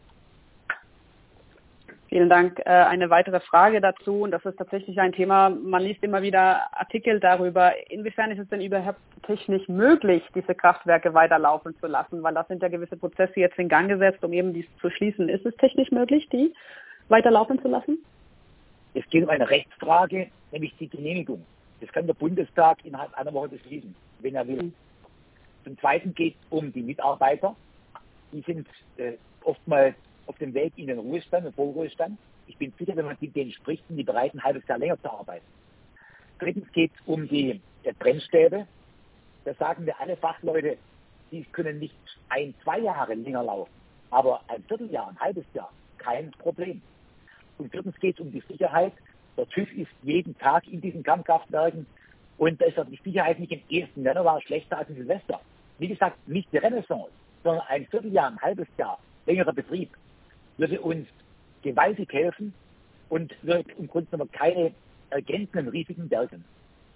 Vielen Dank. Eine weitere Frage dazu, und das ist tatsächlich ein Thema, man liest immer wieder Artikel darüber, inwiefern ist es denn überhaupt technisch möglich, diese Kraftwerke weiterlaufen zu lassen, weil da sind ja gewisse Prozesse jetzt in Gang gesetzt, um eben dies zu schließen. Ist es technisch möglich, die weiterlaufen zu lassen? Es geht um eine Rechtsfrage, nämlich die Genehmigung. Das kann der Bundestag innerhalb einer Woche beschließen, wenn er will. Mhm. Zum Zweiten geht es um die Mitarbeiter. Die sind äh, oftmals auf dem Weg in den Ruhestand, den Vorruhestand. Ich bin sicher, wenn man mit denen spricht, sind die bereit, ein halbes Jahr länger zu arbeiten. Drittens geht es um die äh, Brennstäbe. Da sagen wir alle Fachleute, die können nicht ein, zwei Jahre länger laufen, aber ein Vierteljahr, ein halbes Jahr, kein Problem. Und viertens geht es um die Sicherheit. Der TÜV ist jeden Tag in diesen Kernkraftwerken und da ist die Sicherheit nicht im ersten Januar schlechter als im Silvester. Wie gesagt, nicht die Renaissance, sondern ein Vierteljahr, ein halbes Jahr längerer Betrieb würde uns gewaltig helfen und wird im Grunde genommen keine ergänzenden Risiken bergen.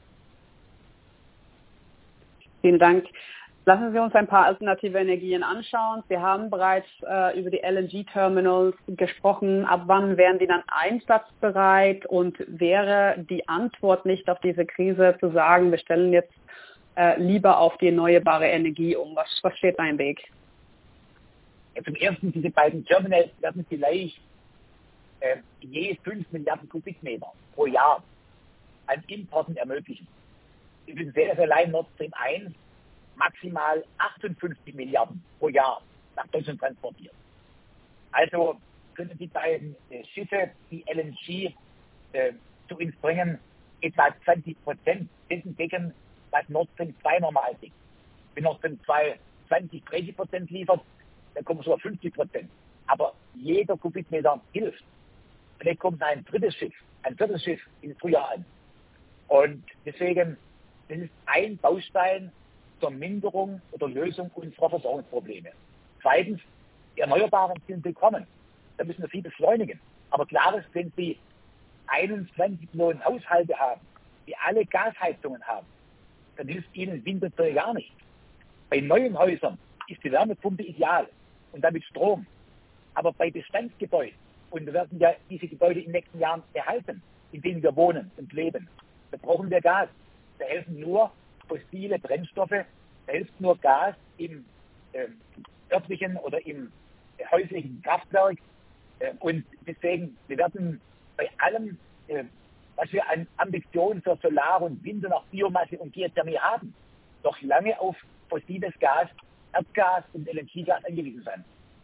Vielen Dank. Lassen Sie uns ein paar alternative Energien anschauen. Sie haben bereits äh, über die L N G-Terminals gesprochen. Ab wann wären die dann einsatzbereit? Und wäre die Antwort nicht auf diese Krise zu sagen, wir stellen jetzt äh, lieber auf die erneuerbare Energie um? Was, was steht da im Weg? Ja, zum Ersten, diese beiden Terminals werden vielleicht äh, je fünf Milliarden Kubikmeter pro Jahr an Importen ermöglichen. Übrigens wäre das allein Nord Stream eins maximal achtundfünfzig Milliarden pro Jahr nach Deutschland transportiert. Also können die beiden äh, Schiffe, die L N G äh, zu uns bringen, etwa zwanzig Prozent dessen decken, was Nord Stream zwei normal deckt. Wenn Nord Stream zwei zwanzig, dreißig Prozent liefert, dann kommen sogar fünfzig Prozent. Aber jeder Kubikmeter hilft. Vielleicht kommt ein drittes Schiff, ein viertes Schiff im Frühjahr an. Und deswegen, das ist ein Baustein zur Minderung oder Lösung unserer Versorgungsprobleme. Zweitens, die Erneuerbaren sind willkommen. Da müssen wir viel beschleunigen. Aber klar ist, wenn Sie einundzwanzig Millionen Haushalte haben, die alle Gasheizungen haben, dann hilft Ihnen Wind und Sonne gar nicht. Bei neuen Häusern ist die Wärmepumpe ideal und damit Strom. Aber bei Bestandsgebäuden, und wir werden ja diese Gebäude in den nächsten Jahren erhalten, in denen wir wohnen und leben, da brauchen wir Gas. Da helfen nur fossile Brennstoffe, da hilft nur Gas im äh, örtlichen oder im äh, häuslichen Kraftwerk. Äh, und deswegen, wir werden bei allem, äh, was wir an Ambitionen für Solar und Wind und auch Biomasse und Geothermie haben, noch lange auf fossiles Gas, Erdgas und L N G-Gas angewiesen sein.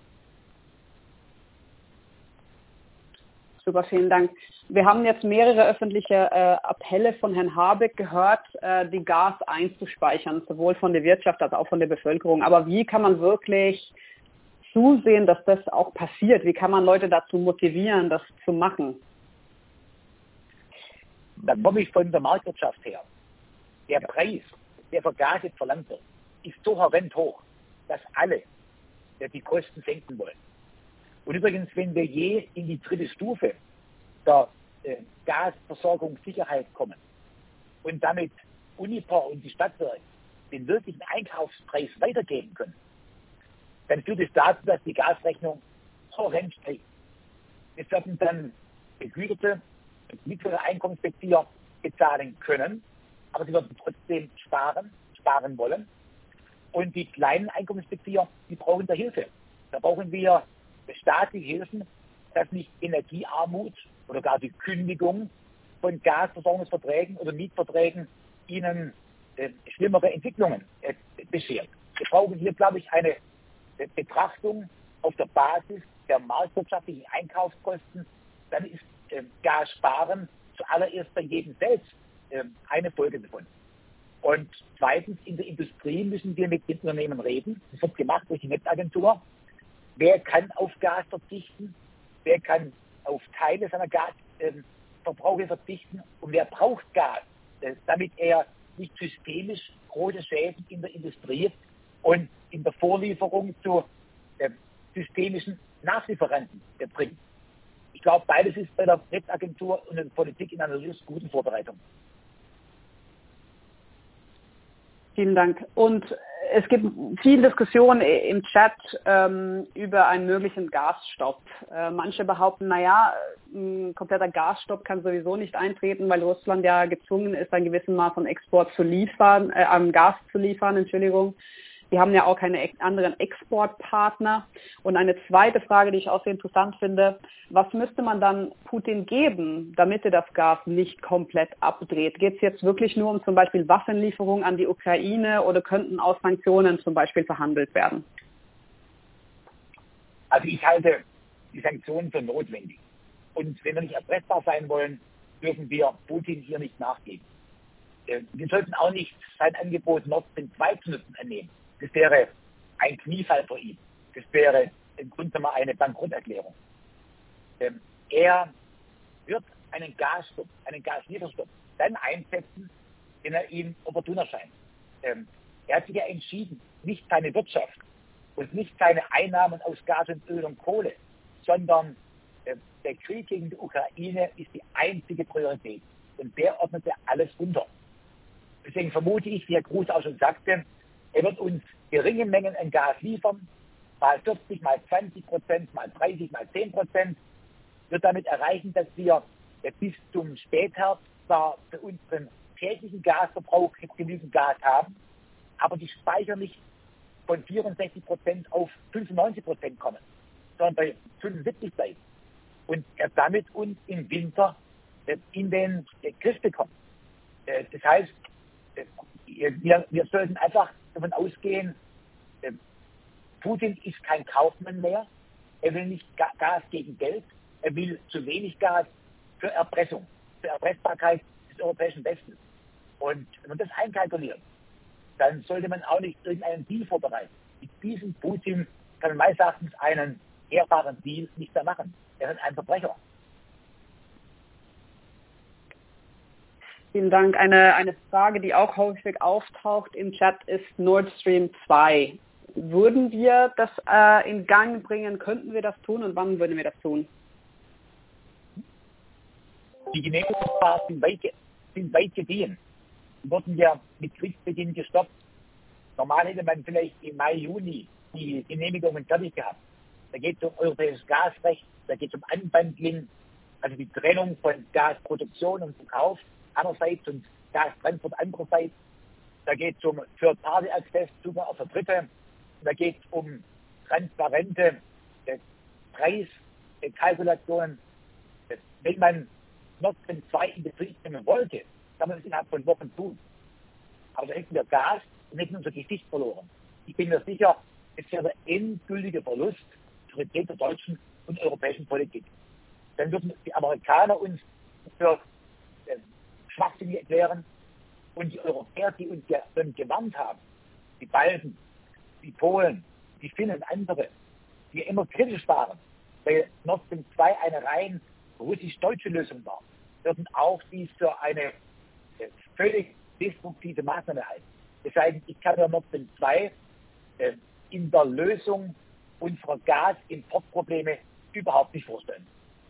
Super, vielen Dank. Wir haben jetzt mehrere öffentliche äh, Appelle von Herrn Habeck gehört, äh, die Gas einzuspeichern, sowohl von der Wirtschaft als auch von der Bevölkerung. Aber wie kann man wirklich zusehen, dass das auch passiert? Wie kann man Leute dazu motivieren, das zu machen? Da komme ich von der Marktwirtschaft her. Der Preis, der für Gas jetzt verlangt wird, ist so horrend hoch, dass alle die Kosten senken wollen. Und übrigens, wenn wir je in die dritte Stufe der äh, Gasversorgungssicherheit kommen und damit Uniper und die Stadtwerke den wirklichen Einkaufspreis weitergeben können, dann führt es dazu, dass die Gasrechnung horrend steigt. Es werden dann begüterte und mittlere Einkommensbezieher bezahlen können, aber sie werden trotzdem sparen, sparen wollen. Und die kleinen Einkommensbezieher, die brauchen da Hilfe. Da brauchen wir staatliche Hilfen, dass nicht Energiearmut oder gar die Kündigung von Gasversorgungsverträgen oder Mietverträgen ihnen äh, schlimmere Entwicklungen äh, beschert. Wir brauchen hier, glaube ich, eine äh, Betrachtung auf der Basis der marktwirtschaftlichen Einkaufskosten. Dann ist äh, Gas sparen zuallererst bei jedem selbst äh, eine Folge davon. Und zweitens, in der Industrie müssen wir mit den Unternehmen reden. Das wird gemacht durch die Netzagentur. Wer kann auf Gas verzichten? Wer kann auf Teile seiner Gasverbrauche äh, verzichten? Und wer braucht Gas, äh, damit er nicht systemisch große Schäden in der Industrie und in der Vorlieferung zu äh, systemischen Nachlieferanten äh, bringt? Ich glaube, beides ist bei der Netzagentur und der Politik in einer sehr guten Vorbereitung. Vielen Dank. Und es gibt viel Diskussion im Chat ähm, über einen möglichen Gasstopp. Äh, manche behaupten, naja, ein kompletter Gasstopp kann sowieso nicht eintreten, weil Russland ja gezwungen ist, ein gewissen Maß an Export zu liefern, äh, an Gas zu liefern, Entschuldigung. Die haben ja auch keine anderen Exportpartner. Und eine zweite Frage, die ich auch sehr interessant finde, was müsste man dann Putin geben, damit er das Gas nicht komplett abdreht? Geht es jetzt wirklich nur um zum Beispiel Waffenlieferungen an die Ukraine oder könnten auch Sanktionen zum Beispiel verhandelt werden? Also ich halte die Sanktionen für notwendig. Und wenn wir nicht erpressbar sein wollen, dürfen wir Putin hier nicht nachgeben. Wir sollten auch nicht sein Angebot Nord Stream zwei zu nutzen annehmen. Das wäre ein Kniefall für ihn. Das wäre im Grunde mal eine Bankrotterklärung. Ähm, er wird einen Gasstopp, einen Gaslieferstopp dann einsetzen, wenn er ihm opportun erscheint. Ähm, er hat sich ja entschieden, nicht seine Wirtschaft und nicht seine Einnahmen aus Gas und Öl und Kohle, sondern äh, der Krieg gegen die Ukraine ist die einzige Priorität. Und der ordnet er alles unter. Deswegen vermute ich, wie Herr Gruß auch schon sagte, er wird uns geringe Mengen an Gas liefern, mal vierzig, mal zwanzig Prozent, mal dreißig, mal zehn Prozent, wird damit erreichen, dass wir bis zum Spätherbst zwar für unseren täglichen Gasverbrauch genügend Gas haben, aber die Speicher nicht von vierundsechzig Prozent auf fünfundneunzig Prozent kommen, sondern bei fünfundsiebzig bleiben. Und er damit uns im Winter in den Griff bekommt. Das heißt, wir, wir sollten einfach davon ausgehen, Putin ist kein Kaufmann mehr, er will nicht Gas gegen Geld, er will zu wenig Gas für Erpressung, für Erpressbarkeit des europäischen Westens. Und wenn man das einkalkuliert, dann sollte man auch nicht irgendeinen Deal vorbereiten. Mit diesem Putin kann man meines Erachtens einen ehrbaren Deal nicht mehr machen. Er ist ein Verbrecher. Vielen Dank. Eine, eine Frage, die auch häufig auftaucht im Chat, ist Nord Stream zwei. Würden wir das äh, in Gang bringen? Könnten wir das tun und wann würden wir das tun? Die Genehmigungsverfahren sind weit, sind weit gediehen. Die wurden ja mit Kriegsbeginn gestoppt. Normal hätte man vielleicht im Mai, Juni die Genehmigungen fertig gehabt. Da geht es um europäisches Gasrecht, da geht es um Unbundling, also die Trennung von Gasproduktion und Verkauf einerseits und Gastransport andererseits. Da geht es um Third-Party-Access, Zugang für Dritte. Da geht es um transparente äh, Preiskalkulationen. Äh, wenn man Nord Stream zwei in Betrieb nehmen wollte, kann man das innerhalb von Wochen tun. Aber da hätten wir Gas und hätten unser Gesicht verloren. Ich bin mir sicher, es wäre der endgültige Verlust für die der deutschen und europäischen Politik. Dann würden die Amerikaner uns für äh, schwachsinnig erklären und die Europäer, die uns ja dann gewarnt haben, die Balten, die Polen, die Finnen und andere, die immer kritisch waren, weil Nord Stream zwei eine rein russisch-deutsche Lösung war, würden auch dies für eine äh, völlig destruktive Maßnahme halten. Das heißt, ich kann ja Nord Stream zwei äh, in der Lösung unserer Gasimportprobleme überhaupt nicht vorstellen.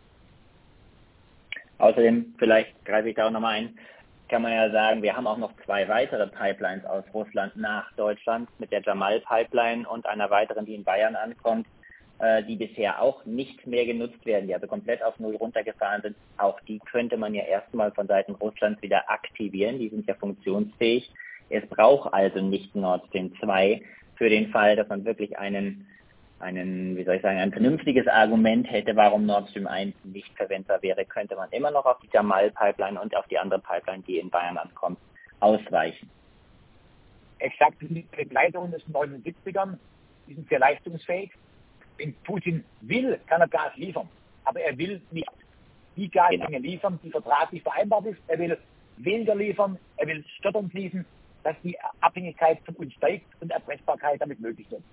Außerdem, vielleicht greife ich da auch nochmal ein, kann man ja sagen, wir haben auch noch zwei weitere Pipelines aus Russland nach Deutschland mit der Jamal-Pipeline und einer weiteren, die in Bayern ankommt, äh, die bisher auch nicht mehr genutzt werden, die also komplett auf Null runtergefahren sind. Auch die könnte man ja erstmal von Seiten Russlands wieder aktivieren, die sind ja funktionsfähig. Es braucht also nicht Nord Stream zwei für den Fall, dass man wirklich einen einen, wie soll ich sagen, ein vernünftiges Argument hätte, warum Nord Stream eins nicht verwendbar wäre, könnte man immer noch auf die Jamal-Pipeline und auf die andere Pipeline, die in Bayern ankommt, ausweichen. Exakt, die Begleitungen aus den neunundsiebzigern, die sind sehr leistungsfähig. Wenn Putin will, kann er Gas liefern, aber er will nicht die Gasmenge genau. liefern, die vertraglich vereinbart ist. Er will weniger liefern, er will stotternd fließen, dass die Abhängigkeit von uns steigt und Erpressbarkeit damit möglich wird.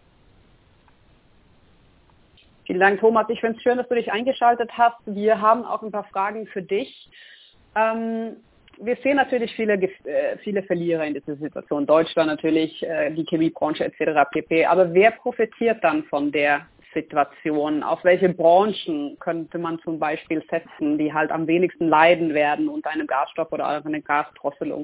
Vielen Dank, Thomas. Ich finde es schön, dass du dich eingeschaltet hast. Wir haben auch ein paar Fragen für dich. Ähm, wir sehen natürlich viele, äh, viele Verlierer in dieser Situation. Deutschland natürlich, äh, die Chemiebranche et cetera pp. Aber wer profitiert dann von der Situation? Auf welche Branchen könnte man zum Beispiel setzen, die halt am wenigsten leiden werden unter einem Gasstopp oder einer Gasdrosselung?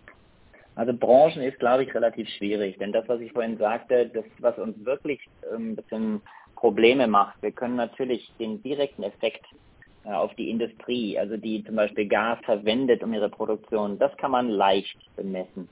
Also Branchen ist, glaube ich, relativ schwierig. Denn das, was ich vorhin sagte, das, was uns wirklich ähm, ein bisschen Probleme macht. Wir können natürlich den direkten Effekt äh, auf die Industrie, also die zum Beispiel Gas verwendet um ihre Produktion, das kann man leicht bemessen.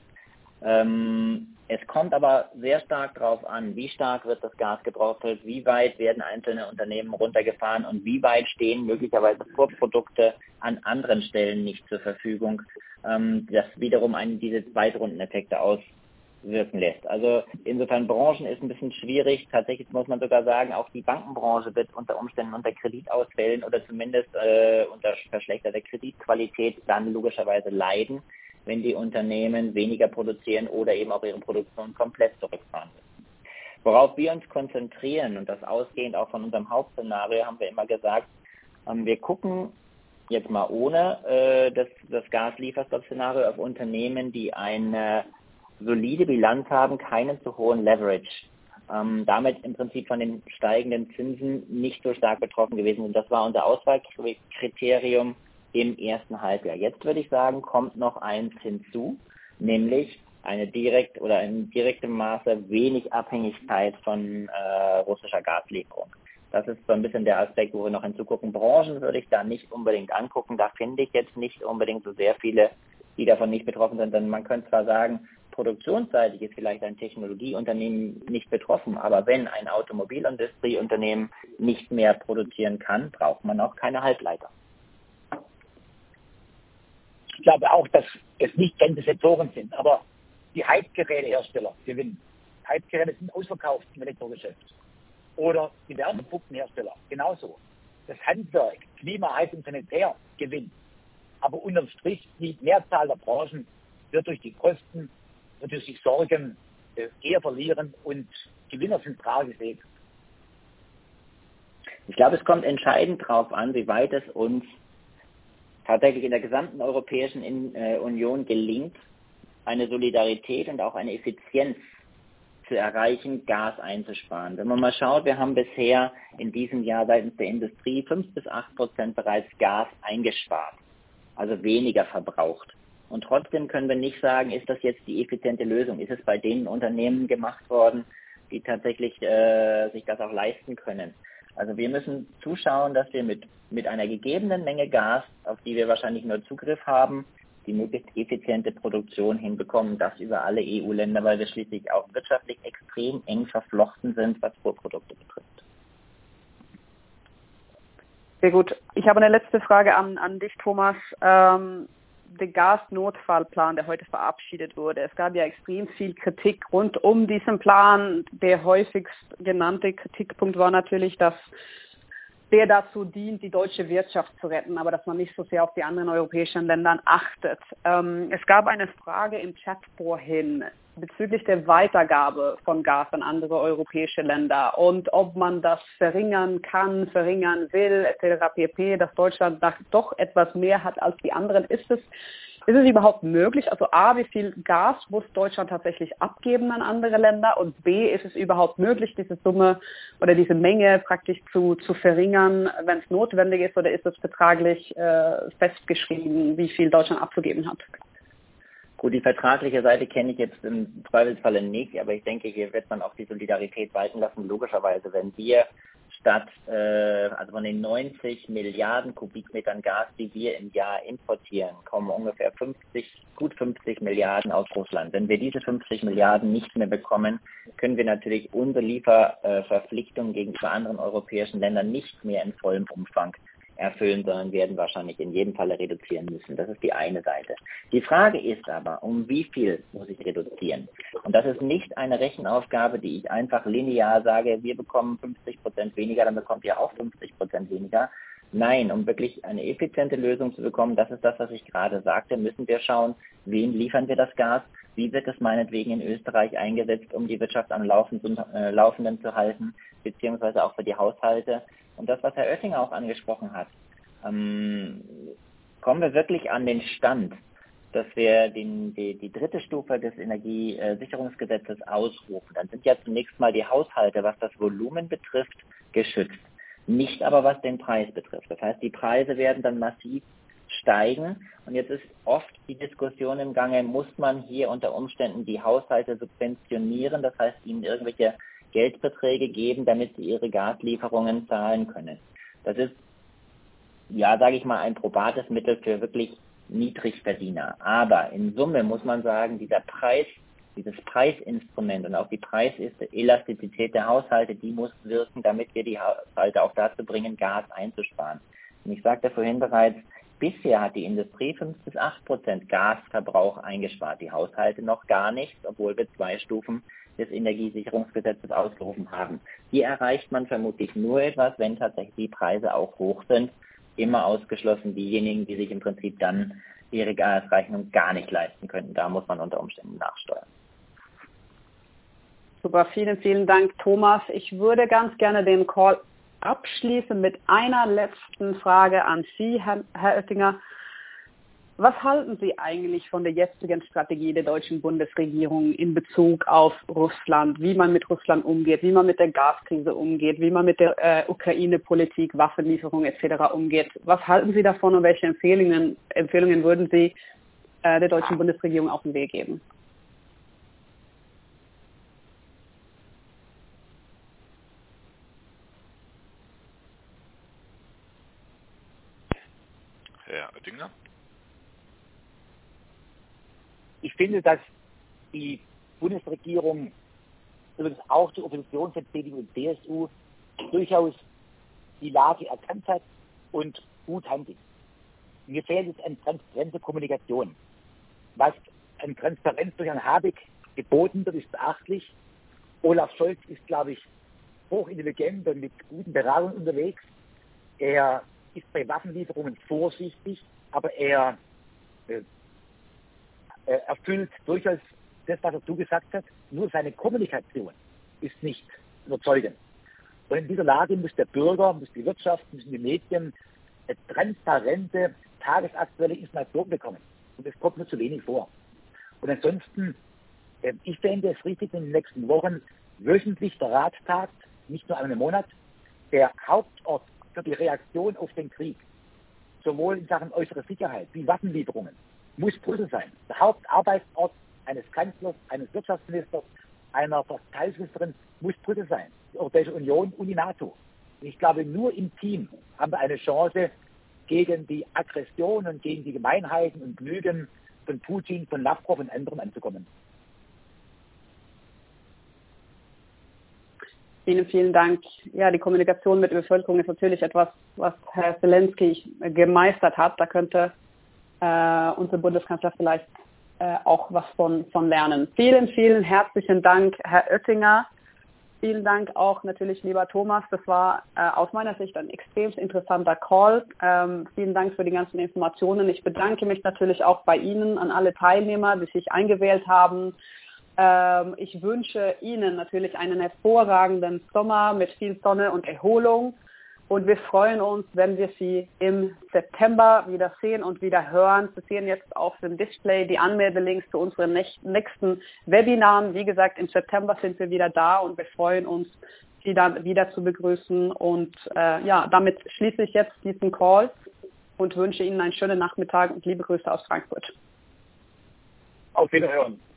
Ähm, es kommt aber sehr stark darauf an, wie stark wird das Gas gedrosselt, wie weit werden einzelne Unternehmen runtergefahren und wie weit stehen möglicherweise Vorprodukte an anderen Stellen nicht zur Verfügung, ähm, das wiederum einen diese Zweitrundeneffekte aus wirken lässt. Also insofern Branchen ist ein bisschen schwierig. Tatsächlich muss man sogar sagen, auch die Bankenbranche wird unter Umständen unter Kreditausfällen oder zumindest äh, unter verschlechterter Kreditqualität dann logischerweise leiden, wenn die Unternehmen weniger produzieren oder eben auch ihre Produktion komplett zurückfahren müssen. Worauf wir uns konzentrieren, und das ausgehend auch von unserem Hauptszenario, haben wir immer gesagt, ähm, wir gucken jetzt mal ohne äh, das, das Gaslieferstopp-Szenario auf Unternehmen, die eine solide Bilanz haben, keinen zu hohen Leverage. Ähm, damit im Prinzip von den steigenden Zinsen nicht so stark betroffen gewesen sind. Das war unser Auswahlkriterium im ersten Halbjahr. Jetzt würde ich sagen, kommt noch eins hinzu, nämlich eine direkt oder in direktem Maße wenig Abhängigkeit von äh, russischer Gaslieferung. Das ist so ein bisschen der Aspekt, wo wir noch hinzugucken. Branchen würde ich da nicht unbedingt angucken. Da finde ich jetzt nicht unbedingt so sehr viele, die davon nicht betroffen sind. Denn man könnte zwar sagen, produktionsseitig ist vielleicht ein Technologieunternehmen nicht betroffen, aber wenn ein Automobilindustrieunternehmen nicht mehr produzieren kann, braucht man auch keine Halbleiter. Ich glaube auch, dass es nicht ganze Sektoren sind, aber die Heizgerätehersteller gewinnen. Heizgeräte sind ausverkauft im Elektrogeschäft. Oder die Wärmepumpenhersteller, genauso. Das Handwerk, Klima, Heizung, Sanitär gewinnt. Aber unterm Strich, die Mehrzahl der Branchen wird durch die Kosten, wird durch die Sorgen äh, eher verlieren und Gewinner sind rar gesät. Ich glaube, es kommt entscheidend darauf an, wie weit es uns tatsächlich in der gesamten Europäischen in, äh, Union gelingt, eine Solidarität und auch eine Effizienz zu erreichen, Gas einzusparen. Wenn man mal schaut, wir haben bisher in diesem Jahr seitens der Industrie fünf bis acht Prozent bereits Gas eingespart, also weniger verbraucht. Und trotzdem können wir nicht sagen, ist das jetzt die effiziente Lösung? Ist es bei den Unternehmen gemacht worden, die tatsächlich äh, sich das auch leisten können? Also wir müssen zuschauen, dass wir mit, mit einer gegebenen Menge Gas, auf die wir wahrscheinlich nur Zugriff haben, die möglichst effiziente Produktion hinbekommen, das über alle E U-Länder, weil wir schließlich auch wirtschaftlich extrem eng verflochten sind, was Vorprodukte betrifft. Sehr gut. Ich habe eine letzte Frage an, an dich, Thomas. Ähm, der Gasnotfallplan, der heute verabschiedet wurde. Es gab ja extrem viel Kritik rund um diesen Plan. Der häufigst genannte Kritikpunkt war natürlich, dass der dazu dient, die deutsche Wirtschaft zu retten, aber dass man nicht so sehr auf die anderen europäischen Länder achtet. Ähm, es gab eine Frage im Chat vorhin bezüglich der Weitergabe von Gas an andere europäische Länder und ob man das verringern kann, verringern will, et cetera pp., dass Deutschland doch etwas mehr hat als die anderen. Ist es Ist es überhaupt möglich? Also A, wie viel Gas muss Deutschland tatsächlich abgeben an andere Länder? Und B, ist es überhaupt möglich, diese Summe oder diese Menge praktisch zu, zu verringern, wenn es notwendig ist? Oder ist es vertraglich äh, festgeschrieben, wie viel Deutschland abzugeben hat? Gut, die vertragliche Seite kenne ich jetzt im Zweifelsfalle nicht, aber ich denke, hier wird man auch die Solidarität walten lassen. Logischerweise, wenn wir statt, äh, also von den neunzig Milliarden Kubikmetern Gas, die wir im Jahr importieren, kommen ungefähr fünfzig, gut fünfzig Milliarden aus Russland. Wenn wir diese fünfzig Milliarden nicht mehr bekommen, können wir natürlich unsere Lieferverpflichtungen gegenüber anderen europäischen Ländern nicht mehr in vollem Umfang erfüllen, sondern werden wahrscheinlich in jedem Falle reduzieren müssen. Das ist die eine Seite. Die Frage ist aber, um wie viel muss ich reduzieren? Und das ist nicht eine Rechenaufgabe, die ich einfach linear sage, wir bekommen fünfzig Prozent weniger, dann bekommt ihr auch fünfzig Prozent weniger. Nein, um wirklich eine effiziente Lösung zu bekommen, das ist das, was ich gerade sagte, müssen wir schauen, wen liefern wir das Gas, wie wird es meinetwegen in Österreich eingesetzt, um die Wirtschaft am Laufenden, äh, Laufenden zu halten, beziehungsweise auch für die Haushalte. Und das, was Herr Oettinger auch angesprochen hat, ähm, kommen wir wirklich an den Stand, dass wir den, die, die dritte Stufe des Energiesicherungsgesetzes ausrufen. Dann sind ja zunächst mal die Haushalte, was das Volumen betrifft, geschützt. Nicht aber, was den Preis betrifft. Das heißt, die Preise werden dann massiv steigen. Und jetzt ist oft die Diskussion im Gange, muss man hier unter Umständen die Haushalte subventionieren, das heißt, ihnen irgendwelche Geldbeträge geben, damit sie ihre Gaslieferungen zahlen können. Das ist, ja, sage ich mal, ein probates Mittel für wirklich Niedrigverdiener. Aber in Summe muss man sagen, dieser Preis, dieses Preisinstrument und auch die Preiselastizität der Haushalte, die muss wirken, damit wir die Haushalte auch dazu bringen, Gas einzusparen. Und ich sagte vorhin bereits, bisher hat die Industrie fünf bis acht Prozent Gasverbrauch eingespart, die Haushalte noch gar nichts, obwohl wir zwei Stufen des Energiesicherungsgesetzes ausgerufen haben. Hier erreicht man vermutlich nur etwas, wenn tatsächlich die Preise auch hoch sind. Immer ausgeschlossen diejenigen, die sich im Prinzip dann ihre Gasrechnung gar nicht leisten könnten. Da muss man unter Umständen nachsteuern. Super, vielen, vielen Dank, Thomas. Ich würde ganz gerne den Call abschließen mit einer letzten Frage an Sie, Herr, Herr Oettinger. Was halten Sie eigentlich von der jetzigen Strategie der deutschen Bundesregierung in Bezug auf Russland, wie man mit Russland umgeht, wie man mit der Gaskrise umgeht, wie man mit der äh, Ukraine-Politik, Waffenlieferung et cetera umgeht? Was halten Sie davon und welche Empfehlungen, Empfehlungen würden Sie äh, der deutschen Bundesregierung auf den Weg geben? Herr Oettinger? Ich finde, dass die Bundesregierung, übrigens auch die Opposition von C D U und C S U, durchaus die Lage erkannt hat und gut handelt. Mir fehlt jetzt an transparente Kommunikation. Was an Transparenz durch Herrn Habeck geboten wird, ist beachtlich. Olaf Scholz ist, glaube ich, hochintelligent und mit guten Beratungen unterwegs. Er ist bei Waffenlieferungen vorsichtig, aber er äh, erfüllt durchaus das, was er zugesagt hat. Nur seine Kommunikation ist nicht überzeugend. Und in dieser Lage muss der Bürger, muss die Wirtschaft, müssen die Medien eine transparente, tagesaktuelle Information bekommen. Und das kommt mir zu wenig vor. Und ansonsten, äh, ich fände es richtig, in den nächsten Wochen wöchentlich der Rat tagt, nicht nur einmal im Monat, der Hauptort für die Reaktion auf den Krieg, sowohl in Sachen äußere Sicherheit wie Waffenlieferungen, muss Brüssel sein. Der Hauptarbeitsort eines Kanzlers, eines Wirtschaftsministers, einer Verteidigungsministerin muss Brüssel sein. Die Europäische Union und die NATO. Und ich glaube, nur im Team haben wir eine Chance, gegen die Aggression und gegen die Gemeinheiten und Lügen von Putin, von Lavrov und anderen anzukommen. Vielen, vielen Dank. Ja, die Kommunikation mit der Bevölkerung ist natürlich etwas, was Herr Zelensky gemeistert hat. Da könnte äh, unser Bundeskanzler vielleicht äh, auch was von, von lernen. Vielen, vielen herzlichen Dank, Herr Oettinger. Vielen Dank auch natürlich, lieber Thomas. Das war äh, aus meiner Sicht ein extrem interessanter Call. Ähm, vielen Dank für die ganzen Informationen. Ich bedanke mich natürlich auch bei Ihnen, an alle Teilnehmer, die sich eingewählt haben. Ähm, ich wünsche Ihnen natürlich einen hervorragenden Sommer mit viel Sonne und Erholung. Und wir freuen uns, wenn wir Sie im September wieder sehen und wieder hören. Sie sehen jetzt auf dem Display die Anmeldelinks zu unseren nächsten Webinaren. Wie gesagt, im September sind wir wieder da und wir freuen uns, Sie dann wieder zu begrüßen. Und äh, ja, damit schließe ich jetzt diesen Call und wünsche Ihnen einen schönen Nachmittag und liebe Grüße aus Frankfurt. Auf Wiederhören.